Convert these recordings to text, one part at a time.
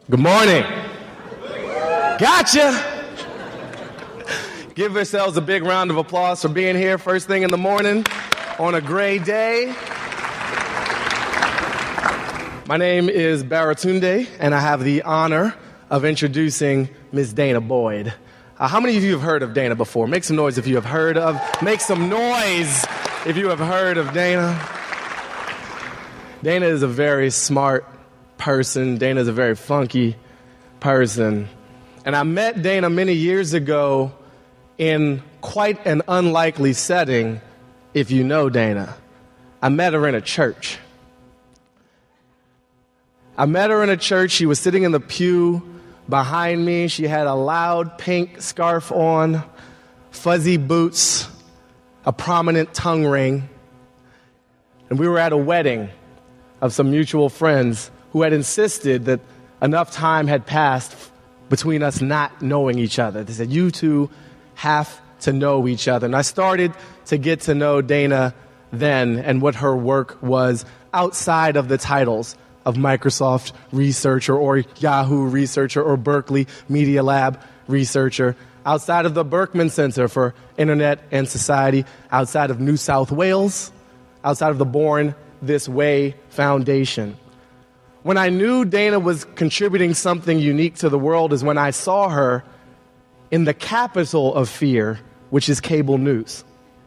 Good morning. Gotcha. Give yourselves a big round of applause for being here first thing in the morning on a gray day. My name is Baratunde, and I have the honor of introducing Ms. Dana Boyd. How many of you have heard of Dana before? Make some noise if you have heard of. Make some noise if you have heard of Dana. Dana is a very smart person. Dana is a very funky person. And I met Dana many years ago in quite an unlikely setting, if you know Dana. I met her in a church. She was sitting in the pew behind me. She had a loud pink scarf on, fuzzy boots, a prominent tongue ring. And we were at a wedding of some mutual friends who had insisted that enough time had passed between us not knowing each other. They said, you two have to know each other. And I started to get to know Dana then and what her work was outside of the titles of Microsoft researcher or Yahoo researcher or Berkeley Media Lab researcher, outside of the Berkman Center for Internet and Society, outside of New South Wales, outside of the Born This Way Foundation. When I knew Dana was contributing something unique to the world is when I saw her in the capital of fear, which is cable news.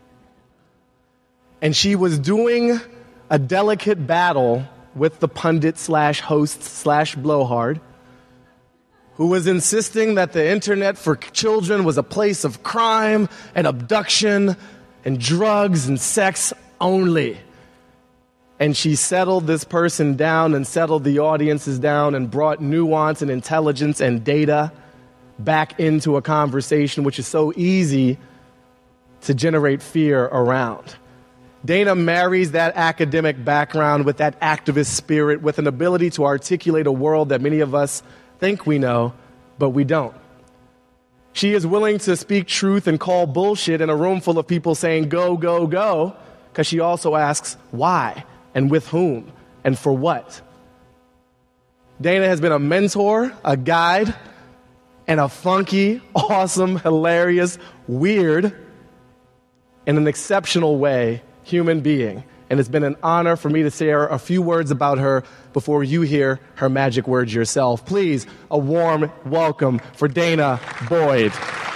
And she was doing a delicate battle with the pundit slash host slash blowhard, who was insisting that the internet for children was a place of crime and abduction and drugs and sex only. And she settled this person down and settled the audiences down and brought nuance and intelligence and data back into a conversation which is so easy to generate fear around. Dana marries that academic background with that activist spirit, with an ability to articulate a world that many of us think we know, but we don't. She is willing to speak truth and call bullshit in a room full of people saying, go, go, go, because she also asks why and with whom and for what. Dana has been a mentor, a guide, and a funky, awesome, hilarious, weird, in an exceptional way, human being. And it's been an honor for me to share a few words about her before you hear her magic words yourself. Please, a warm welcome for Dana Boyd.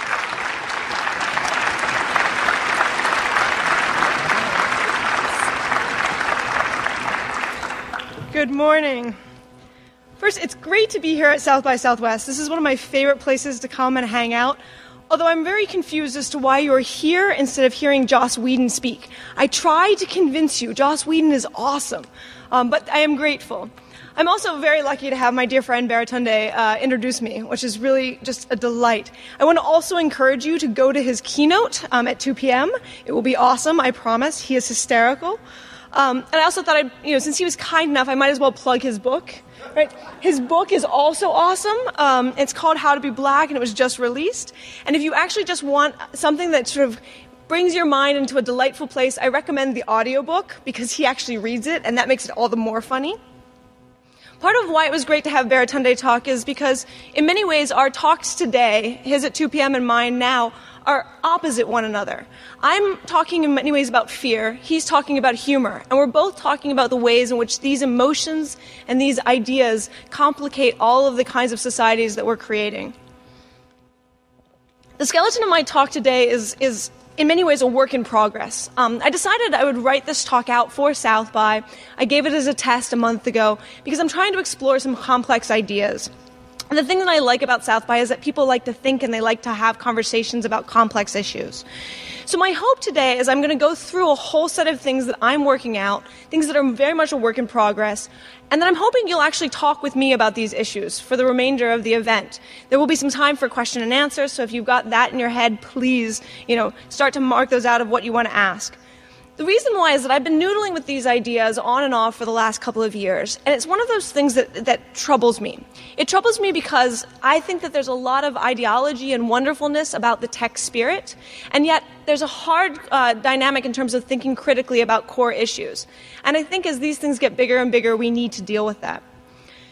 Good morning. First, it's great to be here at South by Southwest. This is one of my favorite places to come and hang out. Although I'm very confused as to why you're here instead of hearing Joss Whedon speak. I tried to convince you. Joss Whedon is awesome. But I am grateful. I'm also very lucky to have my dear friend Baratunde introduce me, which is really just a delight. I want to also encourage you to go to his keynote at 2 p.m. It will be awesome, I promise. He is hysterical. And I also thought, since he was kind enough, I might as well plug his book. Right? His book is also awesome. It's called How to Be Black, and it was just released. And if you actually just want something that sort of brings your mind into a delightful place, I recommend the audiobook because he actually reads it, and that makes it all the more funny. Part of why it was great to have Baratunde talk is because, in many ways, our talks today, his at 2 p.m. and mine now, are opposite one another. I'm talking in many ways about fear. He's talking about humor. And we're both talking about the ways in which these emotions and these ideas complicate all of the kinds of societies that we're creating. The skeleton of my talk today is in many ways a work in progress. I decided I would write this talk out for South by. I gave it as a test a month ago because I'm trying to explore some complex ideas. And the thing that I like about South by is that people like to think and they like to have conversations about complex issues. So my hope today is I'm going to go through a whole set of things that I'm working out, things that are very much a work in progress, and then I'm hoping you'll actually talk with me about these issues for the remainder of the event. There will be some time for question and answer, so if you've got that in your head, please, start to mark those out of what you want to ask. The reason why is that I've been noodling with these ideas on and off for the last couple of years, and it's one of those things that troubles me. It troubles me because I think that there's a lot of ideology and wonderfulness about the tech spirit, and yet there's a hard dynamic in terms of thinking critically about core issues. And I think as these things get bigger and bigger, we need to deal with that.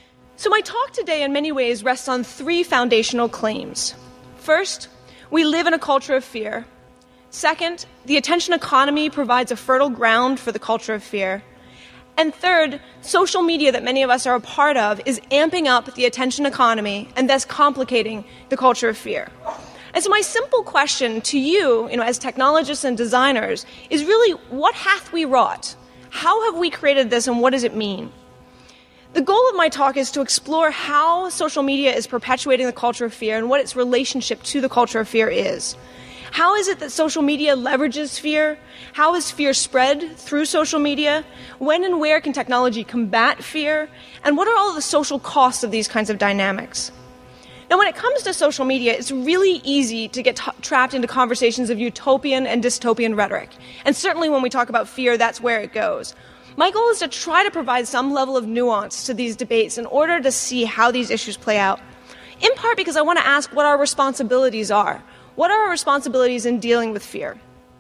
So my talk today in many ways rests on three foundational claims. First, we live in a culture of fear. Second, the attention economy provides a fertile ground for the culture of fear. And third, social media that many of us are a part of is amping up the attention economy and thus complicating the culture of fear. And so my simple question to you, as technologists and designers, is really, what hath we wrought? How have we created this, and what does it mean? The goal of my talk is to explore how social media is perpetuating the culture of fear and what its relationship to the culture of fear is. How is it that social media leverages fear? How is fear spread through social media? When and where can technology combat fear? And what are all the social costs of these kinds of dynamics? Now, when it comes to social media, it's really easy to get trapped into conversations of utopian and dystopian rhetoric. And certainly when we talk about fear, that's where it goes. My goal is to try to provide some level of nuance to these debates in order to see how these issues play out, in part because I want to ask what our responsibilities are. What are our responsibilities in dealing with fear?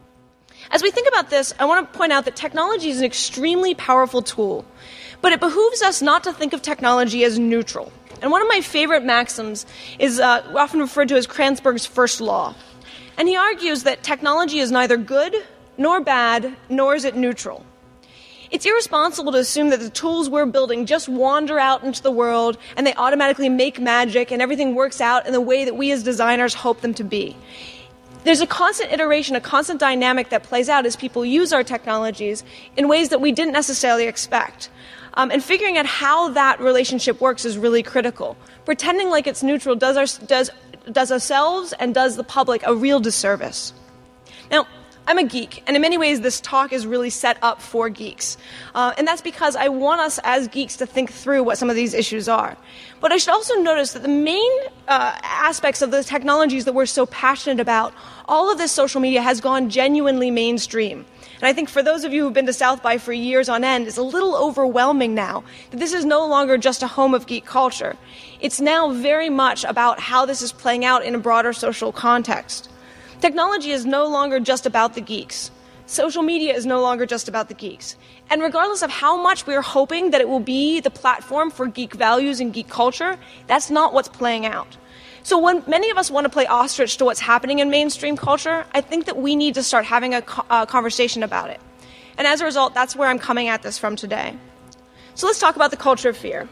As we think about this, I want to point out that technology is an extremely powerful tool, but it behooves us not to think of technology as neutral. And one of my favorite maxims is often referred to as Kranzberg's first law. And he argues that technology is neither good nor bad, nor is it neutral. It's irresponsible to assume that the tools we're building just wander out into the world and they automatically make magic and everything works out in the way that we as designers hope them to be. There's a constant iteration, a constant dynamic that plays out as people use our technologies in ways that we didn't necessarily expect. And figuring out how that relationship works is really critical. Pretending like it's neutral does ourselves and does the public a real disservice. Now, I'm a geek, and in many ways this talk is really set up for geeks. And that's because I want us as geeks to think through what some of these issues are. But I should also notice that the main aspects of the technologies that we're so passionate about, all of this social media has gone genuinely mainstream. And I think for those of you who've been to South by for years on end, it's a little overwhelming now that this is no longer just a home of geek culture. It's now very much about how this is playing out in a broader social context. Technology is no longer just about the geeks. Social media is no longer just about the geeks. And regardless of how much we're hoping that it will be the platform for geek values and geek culture, that's not what's playing out. So when many of us want to play ostrich to what's happening in mainstream culture, I think that we need to start having a conversation about it. And as a result, that's where I'm coming at this from today. So let's talk about the culture of fear.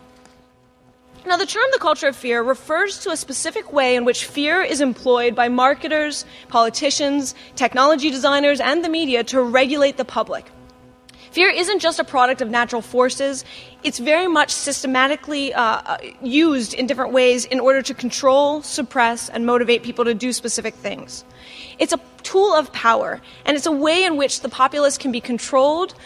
Now, the term the culture of fear refers to a specific way in which fear is employed by marketers, politicians, technology designers, and the media to regulate the public. Fear isn't just a product of natural forces. It's very much systematically used in different ways in order to control, suppress, and motivate people to do specific things. It's a tool of power, and it's a way in which the populace can be controlled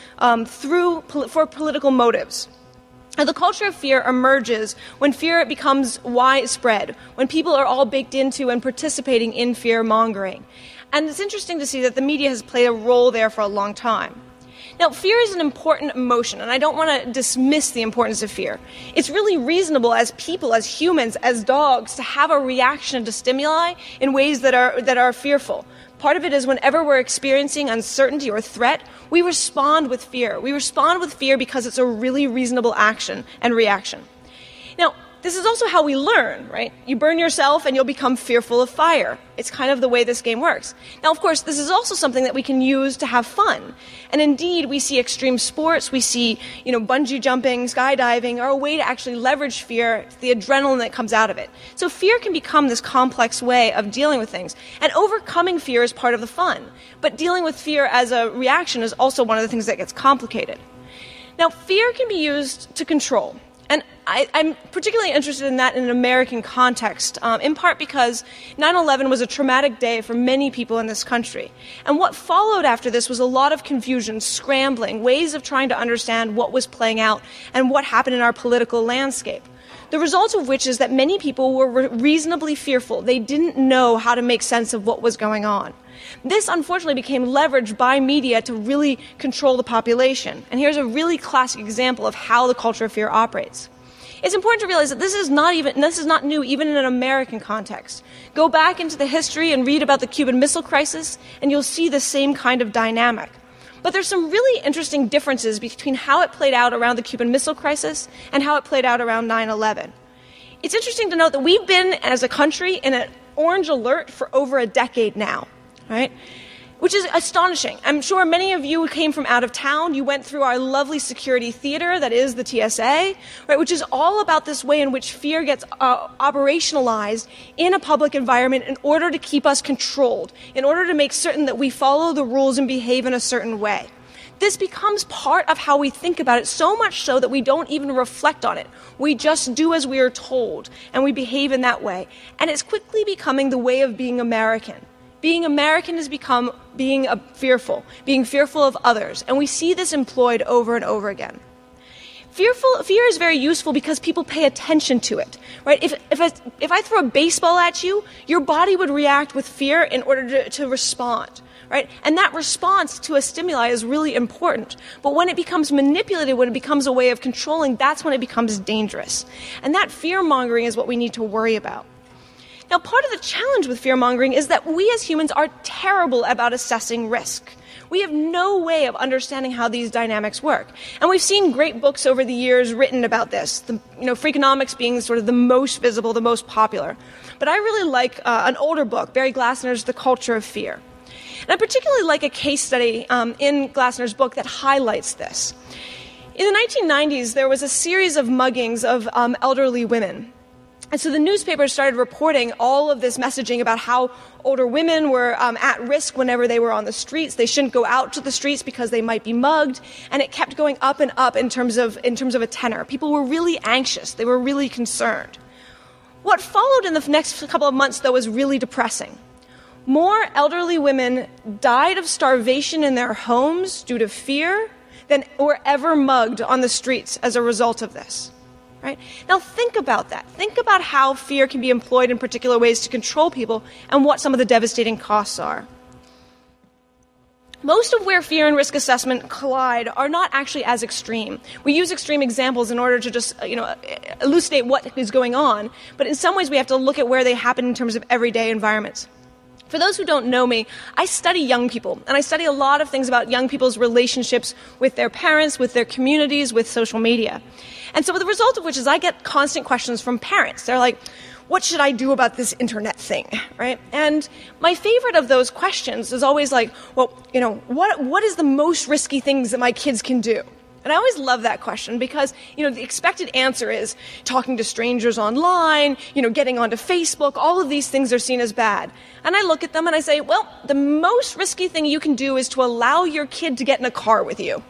for political motives. Now, the culture of fear emerges when fear becomes widespread, when people are all baked into and participating in fear-mongering. And it's interesting to see that the media has played a role there for a long time. Now, fear is an important emotion, and I don't want to dismiss the importance of fear. It's really reasonable as people, as humans, as dogs, to have a reaction to stimuli in ways that are fearful. Part of it is whenever we're experiencing uncertainty or threat, we respond with fear. We respond with fear because it's a really reasonable action and reaction. Now, this is also how we learn, right? You burn yourself and you'll become fearful of fire. It's kind of the way this game works. Now, of course, this is also something that we can use to have fun. And indeed, we see extreme sports, we see, bungee jumping, skydiving are a way to actually leverage fear, the adrenaline that comes out of it. So fear can become this complex way of dealing with things. And overcoming fear is part of the fun. But dealing with fear as a reaction is also one of the things that gets complicated. Now, fear can be used to control. And I'm particularly interested in that in an American context, in part because 9/11 was a traumatic day for many people in this country. And what followed after this was a lot of confusion, scrambling, ways of trying to understand what was playing out and what happened in our political landscape. The result of which is that many people were reasonably fearful. They didn't know how to make sense of what was going on. This, unfortunately, became leveraged by media to really control the population. And here's a really classic example of how the culture of fear operates. It's important to realize that this is not new even in an American context. Go back into the history and read about the Cuban Missile Crisis, and you'll see the same kind of dynamic. But there's some really interesting differences between how it played out around the Cuban Missile Crisis and how it played out around 9/11. It's interesting to note that we've been, as a country, in an orange alert for over a decade now, right? Which is astonishing. I'm sure many of you came from out of town. You went through our lovely security theater, that is the TSA, right, which is all about this way in which fear gets operationalized in a public environment in order to keep us controlled, in order to make certain that we follow the rules and behave in a certain way. This becomes part of how we think about it, so much so that we don't even reflect on it. We just do as we are told, and we behave in that way. And it's quickly becoming the way of being American. Being American has become being fearful of others, and we see this employed over and over again. Fear is very useful because people pay attention to it, right? If I throw a baseball at you, your body would react with fear in order to respond, right? And that response to a stimuli is really important. But when it becomes manipulated, when it becomes a way of controlling, that's when it becomes dangerous. And that fear-mongering is what we need to worry about. Now, part of the challenge with fear-mongering is that we as humans are terrible about assessing risk. We have no way of understanding how these dynamics work. And we've seen great books over the years written about this, Freakonomics being sort of the most visible, the most popular. But I really like an older book, Barry Glassner's The Culture of Fear. And I particularly like a case study in Glassner's book that highlights this. In the 1990s, there was a series of muggings of elderly women. And so the newspapers started reporting all of this messaging about how older women were at risk whenever they were on the streets. They shouldn't go out to the streets because they might be mugged. And it kept going up and up in terms of a tenor. People were really anxious. They were really concerned. What followed in the next couple of months, though, was really depressing. More elderly women died of starvation in their homes due to fear than were ever mugged on the streets as a result of this. Right? Now think about that. Think about how fear can be employed in particular ways to control people and what some of the devastating costs are. Most of where fear and risk assessment collide are not actually as extreme. We use extreme examples in order to just, elucidate what is going on, but in some ways we have to look at where they happen in terms of everyday environments. For those who don't know me, I study young people, and I study a lot of things about young people's relationships with their parents, with their communities, with social media. And so the result of which is I get constant questions from parents. They're like, what should I do about this internet thing, right? And my favorite of those questions is always like, well, what is the most risky things that my kids can do? And I always love that question because, the expected answer is talking to strangers online, getting onto Facebook, all of these things are seen as bad. And I look at them and I say, well, the most risky thing you can do is to allow your kid to get in a car with you.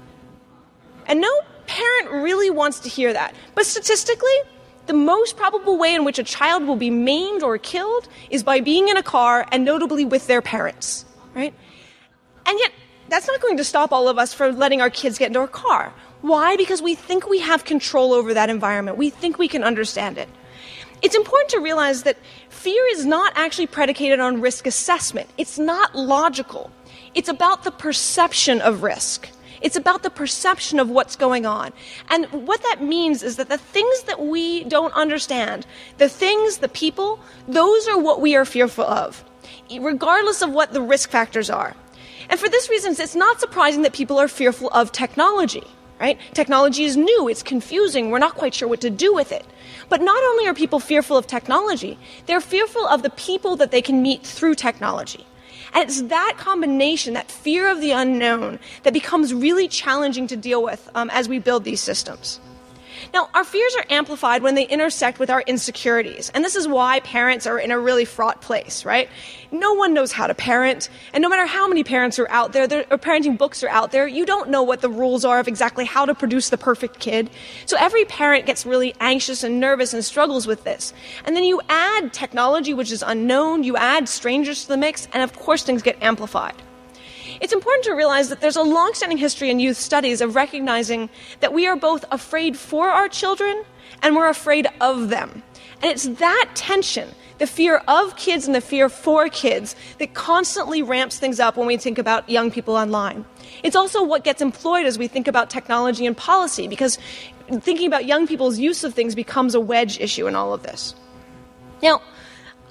And no parent really wants to hear that. But statistically, the most probable way in which a child will be maimed or killed is by being in a car and notably with their parents, right? And yet, that's not going to stop all of us from letting our kids get into a car. Why? Because we think we have control over that environment. We think we can understand it. It's important to realize that fear is not actually predicated on risk assessment. It's not logical. It's about the perception of risk. It's about the perception of what's going on. And what that means is that the things that we don't understand, the things, the people, those are what we are fearful of, regardless of what the risk factors are. And for this reason, it's not surprising that people are fearful of technology, right? Technology is new, it's confusing, we're not quite sure what to do with it. But not only are people fearful of technology, they're fearful of the people that they can meet through technology. And it's that combination, that fear of the unknown, that becomes really challenging to deal with as we build these systems. Now, our fears are amplified when they intersect with our insecurities. And this is why parents are in a really fraught place, right? No one knows how to parent. And no matter how many parents are out there, or parenting books are out there, you don't know what the rules are of exactly how to produce the perfect kid. So every parent gets really anxious and nervous and struggles with this. And then you add technology, which is unknown, you add strangers to the mix, and of course things get amplified. It's important to realize that there's a long-standing history in youth studies of recognizing that we are both afraid for our children and we're afraid of them. And it's that tension, the fear of kids and the fear for kids, that constantly ramps things up when we think about young people online. It's also what gets employed as we think about technology and policy, because thinking about young people's use of things becomes a wedge issue in all of this. Now,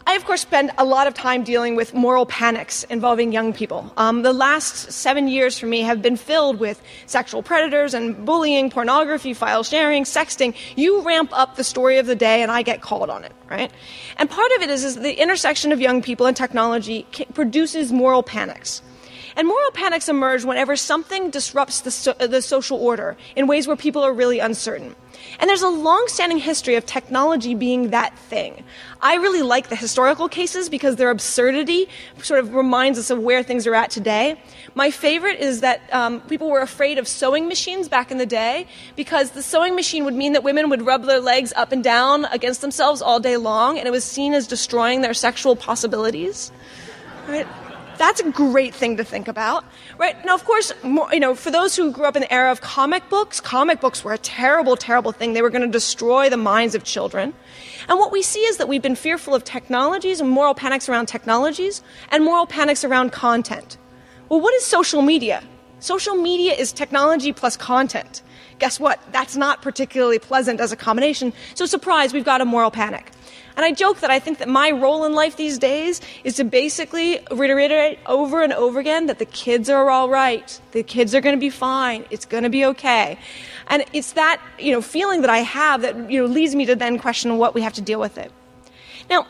I, of course, spend a lot of time dealing with moral panics involving young people. The last 7 years for me have been filled with sexual predators and bullying, pornography, file sharing, sexting. You ramp up the story of the day and I get called on it, right? And part of it is the intersection of young people and technology produces moral panics. And moral panics emerge whenever something disrupts the social order in ways where people are really uncertain. And there's a long-standing history of technology being that thing. I really like the historical cases because their absurdity sort of reminds us of where things are at today. My favorite is that people were afraid of sewing machines back in the day because the sewing machine would mean that women would rub their legs up and down against themselves all day long, and it was seen as destroying their sexual possibilities. Right? That's a great thing to think about, right? Now, of course, for those who grew up in the era of comic books were a terrible, terrible thing. They were going to destroy the minds of children. And what we see is that we've been fearful of technologies and moral panics around technologies and moral panics around content. Well, what is social media? Social media is technology plus content. Guess what? That's not particularly pleasant as a combination. So surprise, we've got a moral panic. And I joke that I think that my role in life these days is to basically reiterate over and over again that the kids are all right. The kids are going to be fine. It's going to be okay. And it's that, feeling that I have that, leads me to then question what we have to deal with it. Now,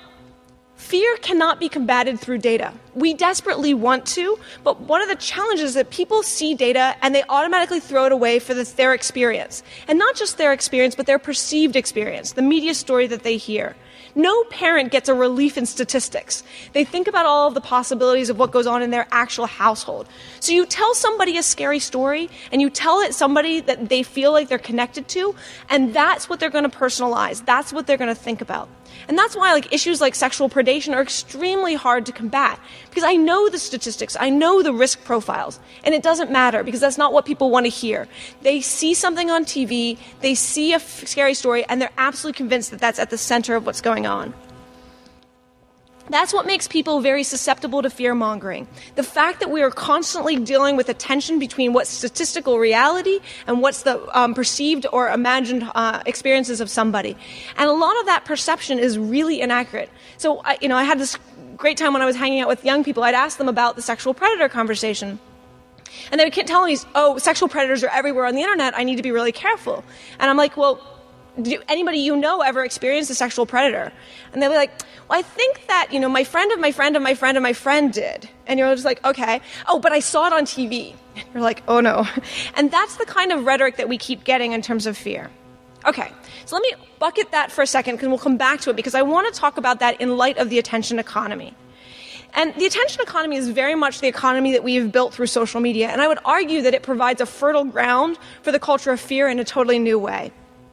fear cannot be combated through data. We desperately want to, but one of the challenges is that people see data and they automatically throw it away for their experience. And not just their experience, but their perceived experience, the media story that they hear. No parent gets a relief in statistics. They think about all of the possibilities of what goes on in their actual household. So you tell somebody a scary story, and you tell it somebody that they feel like they're connected to, and that's what they're going to personalize. That's what they're going to think about. And that's why issues like sexual predation are extremely hard to combat, because I know the statistics, I know the risk profiles, and it doesn't matter because that's not what people want to hear. They see something on TV, they see a scary story, and they're absolutely convinced that that's at the center of what's going on. That's what makes people very susceptible to fear-mongering. The fact that we are constantly dealing with a tension between what's statistical reality and what's the perceived or imagined experiences of somebody. And a lot of that perception is really inaccurate. So, I had this great time when I was hanging out with young people. I'd ask them about the sexual predator conversation. And they would keep telling me, sexual predators are everywhere on the internet. I need to be really careful. And I'm like, well, did anybody ever experienced a sexual predator? And they'll be like, well, I think that, my friend of my friend of my friend of my friend did. And you're just like, okay. Oh, but I saw it on TV. And you're like, oh no. And that's the kind of rhetoric that we keep getting in terms of fear. Okay, so let me bucket that for a second because we'll come back to it because I want to talk about that in light of the attention economy. And the attention economy is very much the economy that we have built through social media. And I would argue that it provides a fertile ground for the culture of fear in a totally new way.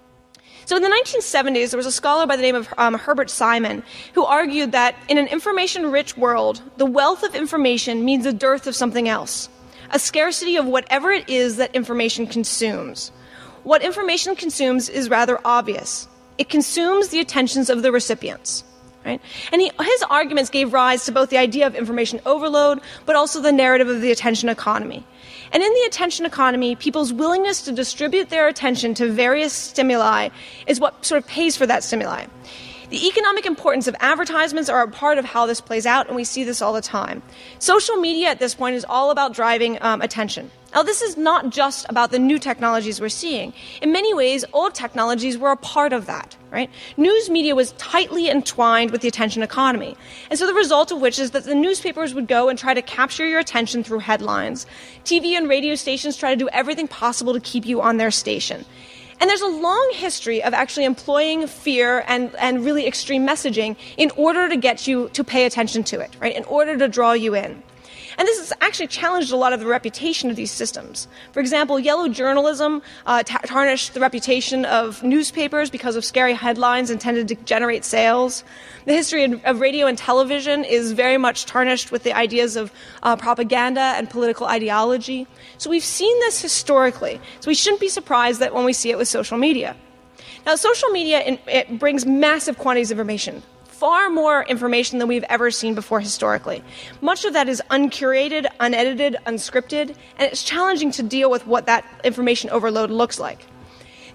So in the 1970s, there was a scholar by the name of Herbert Simon who argued that in an information-rich world, the wealth of information means a dearth of something else, a scarcity of whatever it is that information consumes. What information consumes is rather obvious. It consumes the attentions of the recipients. Right? And his arguments gave rise to both the idea of information overload, but also the narrative of the attention economy. And in the attention economy, people's willingness to distribute their attention to various stimuli is what sort of pays for that stimuli. The economic importance of advertisements are a part of how this plays out, and we see this all the time. Social media at this point is all about driving attention. Now, this is not just about the new technologies we're seeing. In many ways, old technologies were a part of that, right? News media was tightly entwined with the attention economy. And so the result of which is that the newspapers would go and try to capture your attention through headlines. TV and radio stations try to do everything possible to keep you on their station. And there's a long history of actually employing fear and really extreme messaging in order to get you to pay attention to it, right? In order to draw you in. And this has actually challenged a lot of the reputation of these systems. For example, yellow journalism tarnished the reputation of newspapers because of scary headlines intended to generate sales. The history of radio and television is very much tarnished with the ideas of propaganda and political ideology. So we've seen this historically. So we shouldn't be surprised that when we see it with social media. Now, social media, it brings massive quantities of information. Far more information than we've ever seen before historically. Much of that is uncurated, unedited, unscripted, and it's challenging to deal with what that information overload looks like.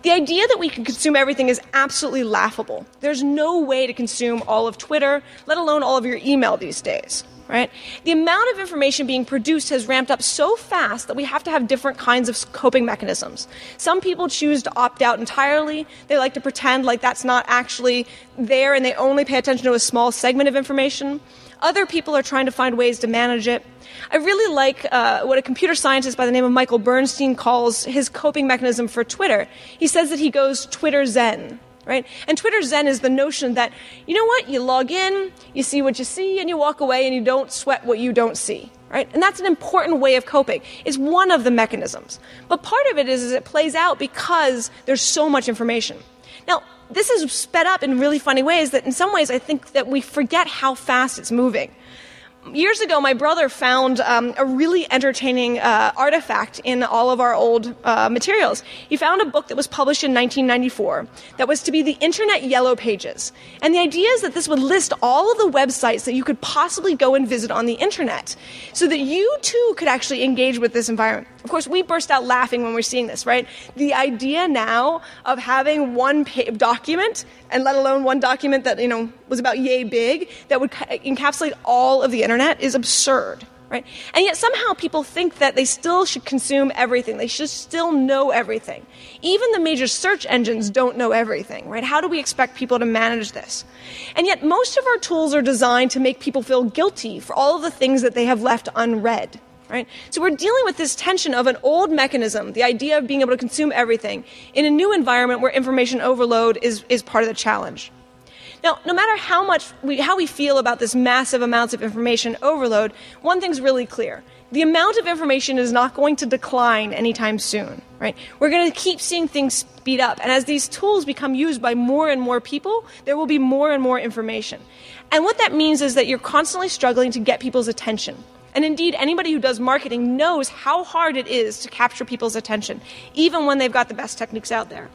The idea that we can consume everything is absolutely laughable. There's no way to consume all of Twitter, let alone all of your email these days. Right? The amount of information being produced has ramped up so fast that we have to have different kinds of coping mechanisms. Some people choose to opt out entirely. They like to pretend like that's not actually there and they only pay attention to a small segment of information. Other people are trying to find ways to manage it. I really like what a computer scientist by the name of Michael Bernstein calls his coping mechanism for Twitter. He says that he goes Twitter Zen. Right? And Twitter Zen is the notion that, you know what, you log in, you see what you see, and you walk away and you don't sweat what you don't see. Right? And that's an important way of coping. It's one of the mechanisms. But part of it is it plays out because there's so much information. Now, this is sped up in really funny ways that in some ways I think that we forget how fast it's moving. Years ago, my brother found a really entertaining artifact in all of our old materials. He found a book that was published in 1994 that was to be the Internet Yellow Pages. And the idea is that this would list all of the websites that you could possibly go and visit on the Internet so that you, too, could actually engage with this environment. Of course, we burst out laughing when we're seeing this, right? The idea now of having one document, and let alone one document that, was about yay big, that would encapsulate all of the Internet is absurd, right? And yet somehow people think that they still should consume everything. They should still know everything. Even the major search engines don't know everything, right? How do we expect people to manage this? And yet most of our tools are designed to make people feel guilty for all of the things that they have left unread. Right? So we're dealing with this tension of an old mechanism, the idea of being able to consume everything, in a new environment where information overload is part of the challenge. Now, no matter how we feel about this massive amounts of information overload, one thing's really clear. The amount of information is not going to decline anytime soon. Right? We're going to keep seeing things speed up. And as these tools become used by more and more people, there will be more and more information. And what that means is that you're constantly struggling to get people's attention. And indeed, anybody who does marketing knows how hard it is to capture people's attention, even when they've got the best techniques out there.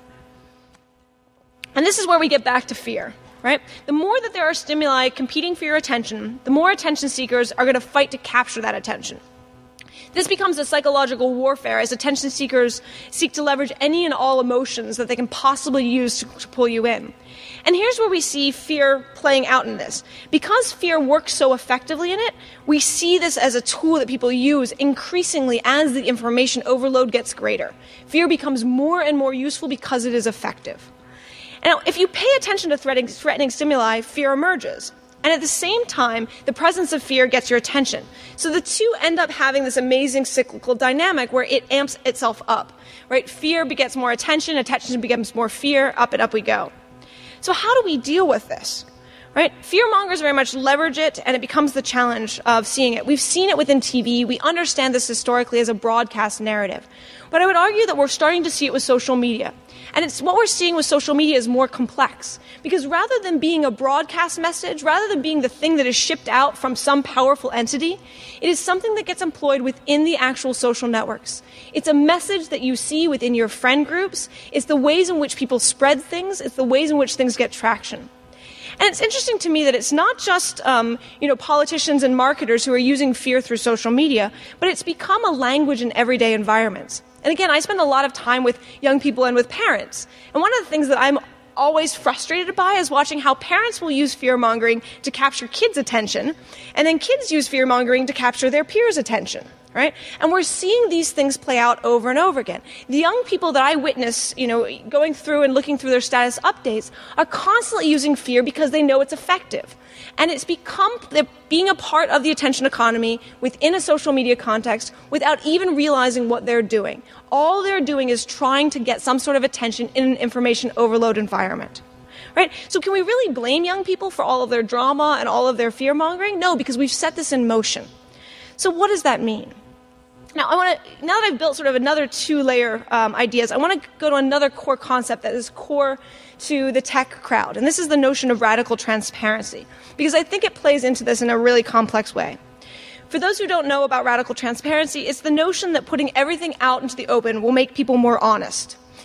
And this is where we get back to fear, right? The more that there are stimuli competing for your attention, the more attention seekers are going to fight to capture that attention. This becomes a psychological warfare as attention seekers seek to leverage any and all emotions that they can possibly use to pull you in. And here's where we see fear playing out in this. Because fear works so effectively in it, we see this as a tool that people use increasingly as the information overload gets greater. Fear becomes more and more useful because it is effective. And now, if you pay attention to threatening stimuli, fear emerges. And at the same time, the presence of fear gets your attention. So the two end up having this amazing cyclical dynamic where it amps itself up. Right? Fear begets more attention becomes more fear, up and up we go. So how do we deal with this? Right? Fearmongers very much leverage it, and it becomes the challenge of seeing it. We've seen it within TV. We understand this historically as a broadcast narrative. But I would argue that we're starting to see it with social media. And what we're seeing with social media is more complex. Because rather than being a broadcast message, rather than being the thing that is shipped out from some powerful entity, it is something that gets employed within the actual social networks. It's a message that you see within your friend groups. It's the ways in which people spread things. It's the ways in which things get traction. And it's interesting to me that it's not just, politicians and marketers who are using fear through social media, but it's become a language in everyday environments. And again, I spend a lot of time with young people and with parents. And one of the things that I'm always frustrated by is watching how parents will use fear-mongering to capture kids' attention, and then kids use fear-mongering to capture their peers' attention. Right? And we're seeing these things play out over and over again. The young people that I witness, going through and looking through their status updates are constantly using fear because they know it's effective. And it's become being a part of the attention economy within a social media context without even realizing what they're doing. All they're doing is trying to get some sort of attention in an information overload environment. Right? So can we really blame young people for all of their drama and all of their fear-mongering? No, because we've set this in motion. So what does that mean? Now that I've built sort of another two-layer ideas, I want to go to another core concept that is core to the tech crowd. And this is the notion of radical transparency, because I think it plays into this in a really complex way. For those who don't know about radical transparency, it's the notion that putting everything out into the open will make people more honest.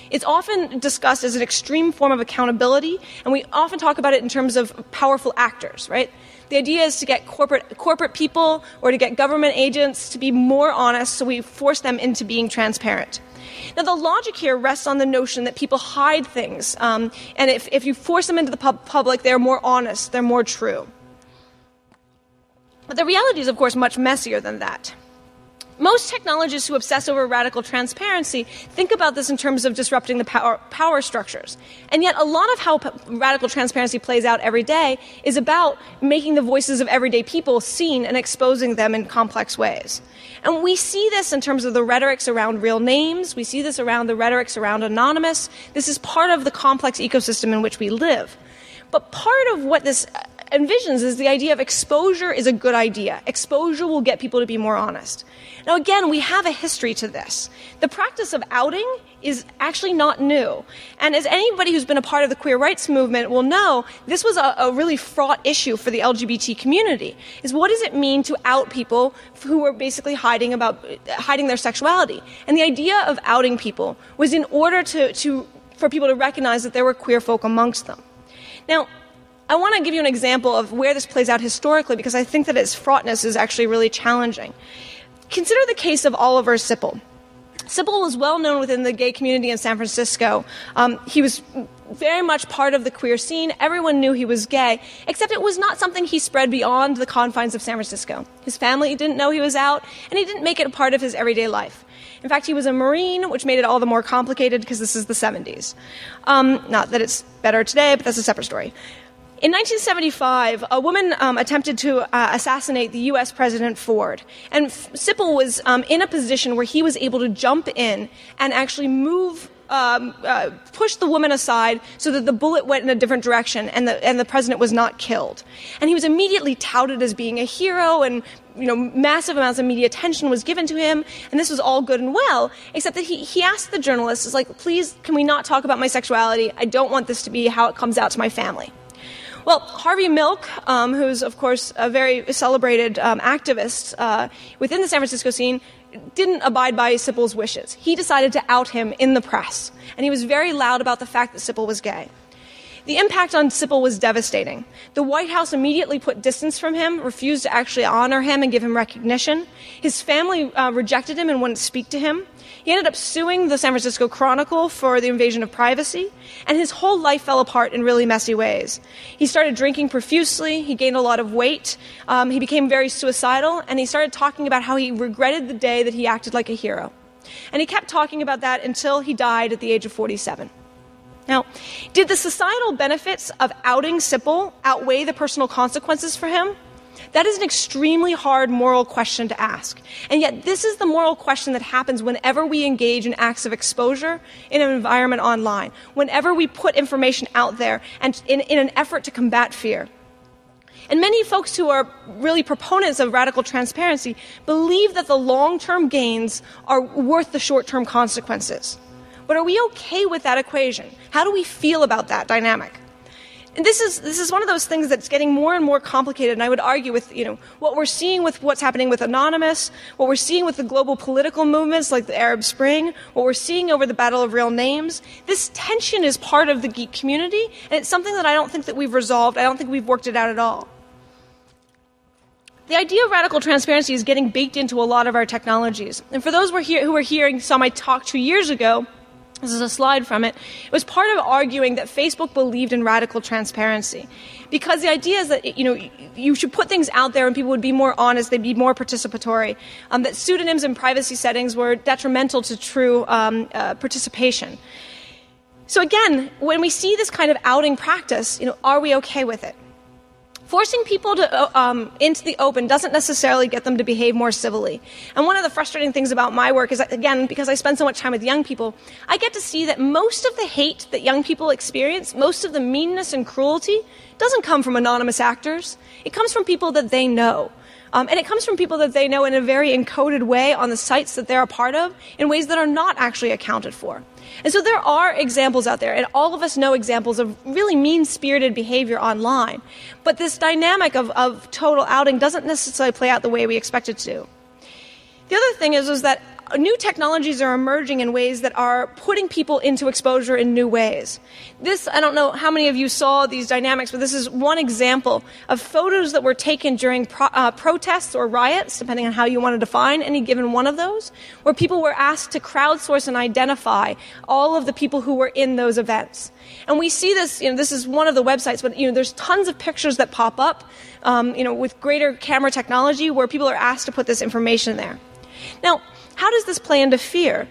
It's often discussed as an extreme form of accountability, and we often talk about it in terms of powerful actors, right? The idea is to get corporate people or to get government agents to be more honest, so we force them into being transparent. Now, the logic here rests on the notion that people hide things, and if you force them into the public, they're more honest, they're more true. But the reality is, of course, much messier than that. Most technologists who obsess over radical transparency think about this in terms of disrupting the power structures. And yet a lot of how radical transparency plays out every day is about making the voices of everyday people seen and exposing them in complex ways. And we see this in terms of the rhetorics around real names. We see this around the rhetorics around anonymous. This is part of the complex ecosystem in which we live. But part of what this envisions is the idea of exposure is a good idea. Exposure will get people to be more honest. Now, again, we have a history to this. The practice of outing is actually not new. And as anybody who's been a part of the queer rights movement will know, this was a really fraught issue for the LGBT community, is what does it mean to out people who were basically hiding their sexuality? And the idea of outing people was in order for people to recognize that there were queer folk amongst them. Now, I want to give you an example of where this plays out historically, because I think that its fraughtness is actually really challenging. Consider the case of Oliver Sipple. Sipple was well known within the gay community in San Francisco. He was very much part of the queer scene. Everyone knew he was gay, except it was not something he spread beyond the confines of San Francisco. His family didn't know he was out, and he didn't make it a part of his everyday life. In fact, he was a Marine, which made it all the more complicated because this is the 70s. Not that it's better today, but that's a separate story. In 1975, a woman attempted to assassinate the U.S. President Ford. And Sipple was in a position where he was able to jump in and actually push the woman aside so that the bullet went in a different direction and the president was not killed. And he was immediately touted as being a hero, and massive amounts of media attention was given to him, and this was all good and well, except that he asked the journalists, please, can we not talk about my sexuality? I don't want this to be how it comes out to my family. Well, Harvey Milk, who's, of course, a very celebrated activist within the San Francisco scene, didn't abide by Sipple's wishes. He decided to out him in the press, and he was very loud about the fact that Sipple was gay. The impact on Sipple was devastating. The White House immediately put distance from him, refused to actually honor him and give him recognition. His family rejected him and wouldn't speak to him. He ended up suing the San Francisco Chronicle for the invasion of privacy, and his whole life fell apart in really messy ways. He started drinking profusely, he gained a lot of weight, he became very suicidal, and he started talking about how he regretted the day that he acted like a hero. And he kept talking about that until he died at the age of 47. Now, did the societal benefits of outing Sipple outweigh the personal consequences for him? That is an extremely hard moral question to ask. And yet this is the moral question that happens whenever we engage in acts of exposure in an environment online, whenever we put information out there and in an effort to combat fear. And many folks who are really proponents of radical transparency believe that the long-term gains are worth the short-term consequences. But are we okay with that equation? How do we feel about that dynamic? And this is one of those things that's getting more and more complicated, and I would argue with, what we're seeing with what's happening with Anonymous, what we're seeing with the global political movements like the Arab Spring, what we're seeing over the Battle of Real Names. This tension is part of the geek community, and it's something that I don't think that we've resolved. I don't think we've worked it out at all. The idea of radical transparency is getting baked into a lot of our technologies. And for those who were here, saw my talk 2 years ago, this is a slide from it. It was part of arguing that Facebook believed in radical transparency. Because the idea is that, you should put things out there and people would be more honest, they'd be more participatory, that pseudonyms and privacy settings were detrimental to true participation. So again, when we see this kind of outing practice, are we okay with it? Forcing people to into the open doesn't necessarily get them to behave more civilly. And one of the frustrating things about my work is that, again, because I spend so much time with young people, I get to see that most of the hate that young people experience, most of the meanness and cruelty, doesn't come from anonymous actors. It comes from people that they know. And it comes from people that they know in a very encoded way on the sites that they're a part of in ways that are not actually accounted for. And so there are examples out there, and all of us know examples of really mean-spirited behavior online. But this dynamic of total outing doesn't necessarily play out the way we expect it to. The other thing is that new technologies are emerging in ways that are putting people into exposure in new ways. This, I don't know how many of you saw these dynamics, but this is one example of photos that were taken during protests or riots, depending on how you want to define any given one of those, where people were asked to crowdsource and identify all of the people who were in those events. And we see this, this is one of the websites, but there's tons of pictures that pop up, with greater camera technology where people are asked to put this information there. Now, how does this play into fear?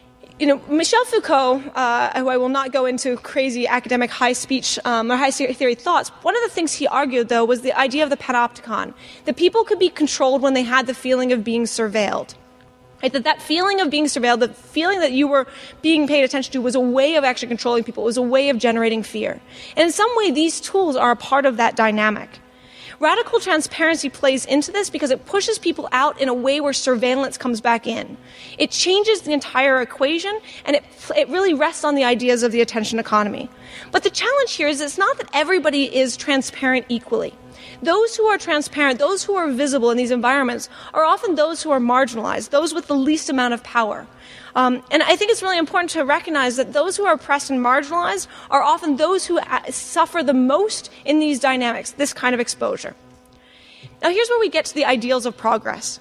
Michel Foucault, who I will not go into crazy academic high speech or high theory thoughts, one of the things he argued, though, was the idea of the panopticon, that people could be controlled when they had the feeling of being surveilled. Right? That feeling of being surveilled, the feeling that you were being paid attention to was a way of actually controlling people. It was a way of generating fear. And in some way, these tools are a part of that dynamic. Radical transparency plays into this because it pushes people out in a way where surveillance comes back in. It changes the entire equation, and it really rests on the ideas of the attention economy. But the challenge here is it's not that everybody is transparent equally. Those who are transparent, those who are visible in these environments, are often those who are marginalized, those with the least amount of power. And I think it's really important to recognize that those who are oppressed and marginalized are often those who suffer the most in these dynamics, this kind of exposure. Now, here's where we get to the ideals of progress.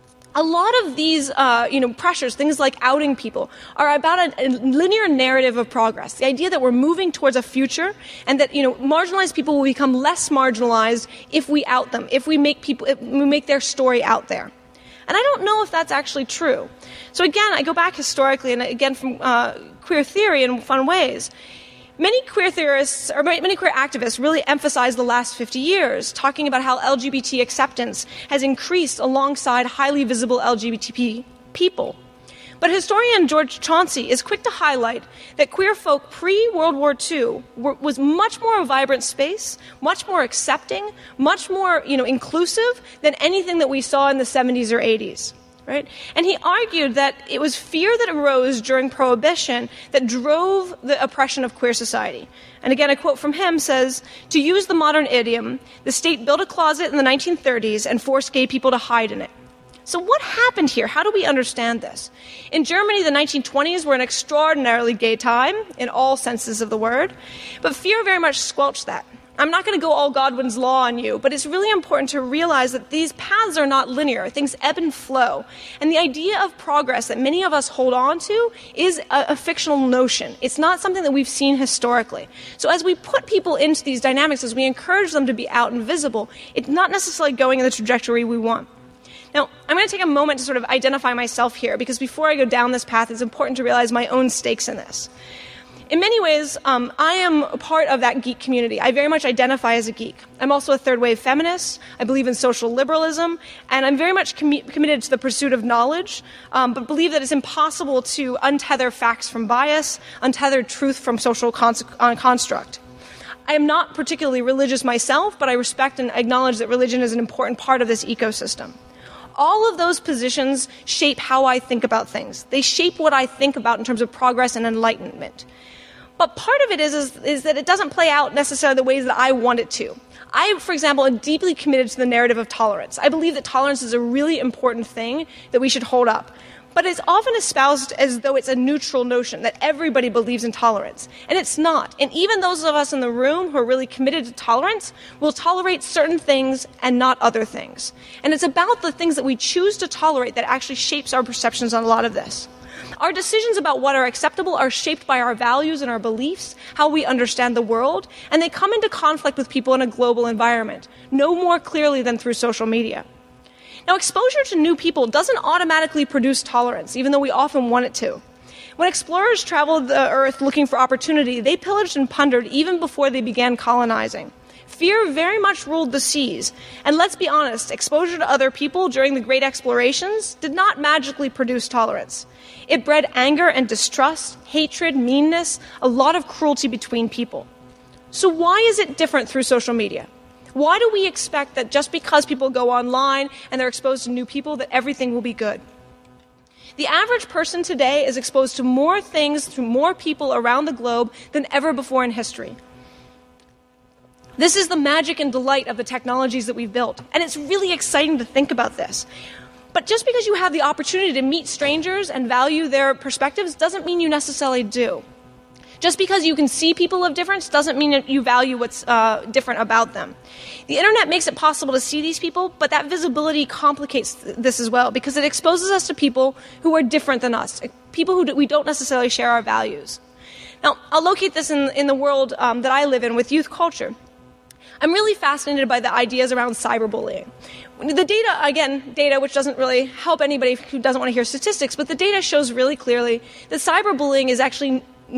A lot of these, pressures, things like outing people, are about a linear narrative of progress. The idea that we're moving towards a future, and that marginalized people will become less marginalized if we out them, if we make their story out there. And I don't know if that's actually true. So again, I go back historically, and again from queer theory in fun ways. Many queer theorists, or many queer activists, really emphasize the last 50 years, talking about how LGBT acceptance has increased alongside highly visible LGBT people. But historian George Chauncey is quick to highlight that queer folk pre-World War II was much more a vibrant space, much more accepting, much more inclusive than anything that we saw in the 70s or 80s. Right? And he argued that it was fear that arose during Prohibition that drove the oppression of queer society. And again, a quote from him says, "To use the modern idiom, the state built a closet in the 1930s and forced gay people to hide in it." So what happened here? How do we understand this? In Germany, the 1920s were an extraordinarily gay time, in all senses of the word, but fear very much squelched that. I'm not going to go all Godwin's law on you, but it's really important to realize that these paths are not linear. Things ebb and flow. And the idea of progress that many of us hold on to is a fictional notion. It's not something that we've seen historically. So as we put people into these dynamics, as we encourage them to be out and visible, it's not necessarily going in the trajectory we want. Now, I'm going to take a moment to sort of identify myself here, because before I go down this path, it's important to realize my own stakes in this. In many ways, I am a part of that geek community. I very much identify as a geek. I'm also a third-wave feminist. I believe in social liberalism, and I'm very much committed to the pursuit of knowledge, but believe that it's impossible to untether facts from bias, untether truth from social construct. I am not particularly religious myself, but I respect and acknowledge that religion is an important part of this ecosystem. All of those positions shape how I think about things. They shape what I think about in terms of progress and enlightenment. But part of it is that it doesn't play out necessarily the ways that I want it to. I, for example, am deeply committed to the narrative of tolerance. I believe that tolerance is a really important thing that we should hold up. But it's often espoused as though it's a neutral notion, that everybody believes in tolerance. And it's not. And even those of us in the room who are really committed to tolerance will tolerate certain things and not other things. And it's about the things that we choose to tolerate that actually shapes our perceptions on a lot of this. Our decisions about what are acceptable are shaped by our values and our beliefs, how we understand the world, and they come into conflict with people in a global environment, no more clearly than through social media. Now, exposure to new people doesn't automatically produce tolerance, even though we often want it to. When explorers traveled the earth looking for opportunity, they pillaged and plundered even before they began colonizing. Fear very much ruled the seas. And let's be honest, exposure to other people during the great explorations did not magically produce tolerance. It bred anger and distrust, hatred, meanness, a lot of cruelty between people. So why is it different through social media? Why do we expect that just because people go online and they're exposed to new people that everything will be good? The average person today is exposed to more things through more people around the globe than ever before in history. This is the magic and delight of the technologies that we've built, and it's really exciting to think about this. But just because you have the opportunity to meet strangers and value their perspectives doesn't mean you necessarily do. Just because you can see people of difference doesn't mean that you value what's different about them. The internet makes it possible to see these people, but that visibility complicates this as well because it exposes us to people who are different than us, people who we don't necessarily share our values. Now, I'll locate this in the world that I live in with youth culture. I'm really fascinated by the ideas around cyberbullying. The data, again, data which doesn't really help anybody who doesn't want to hear statistics, but the data shows really clearly that cyberbullying is actually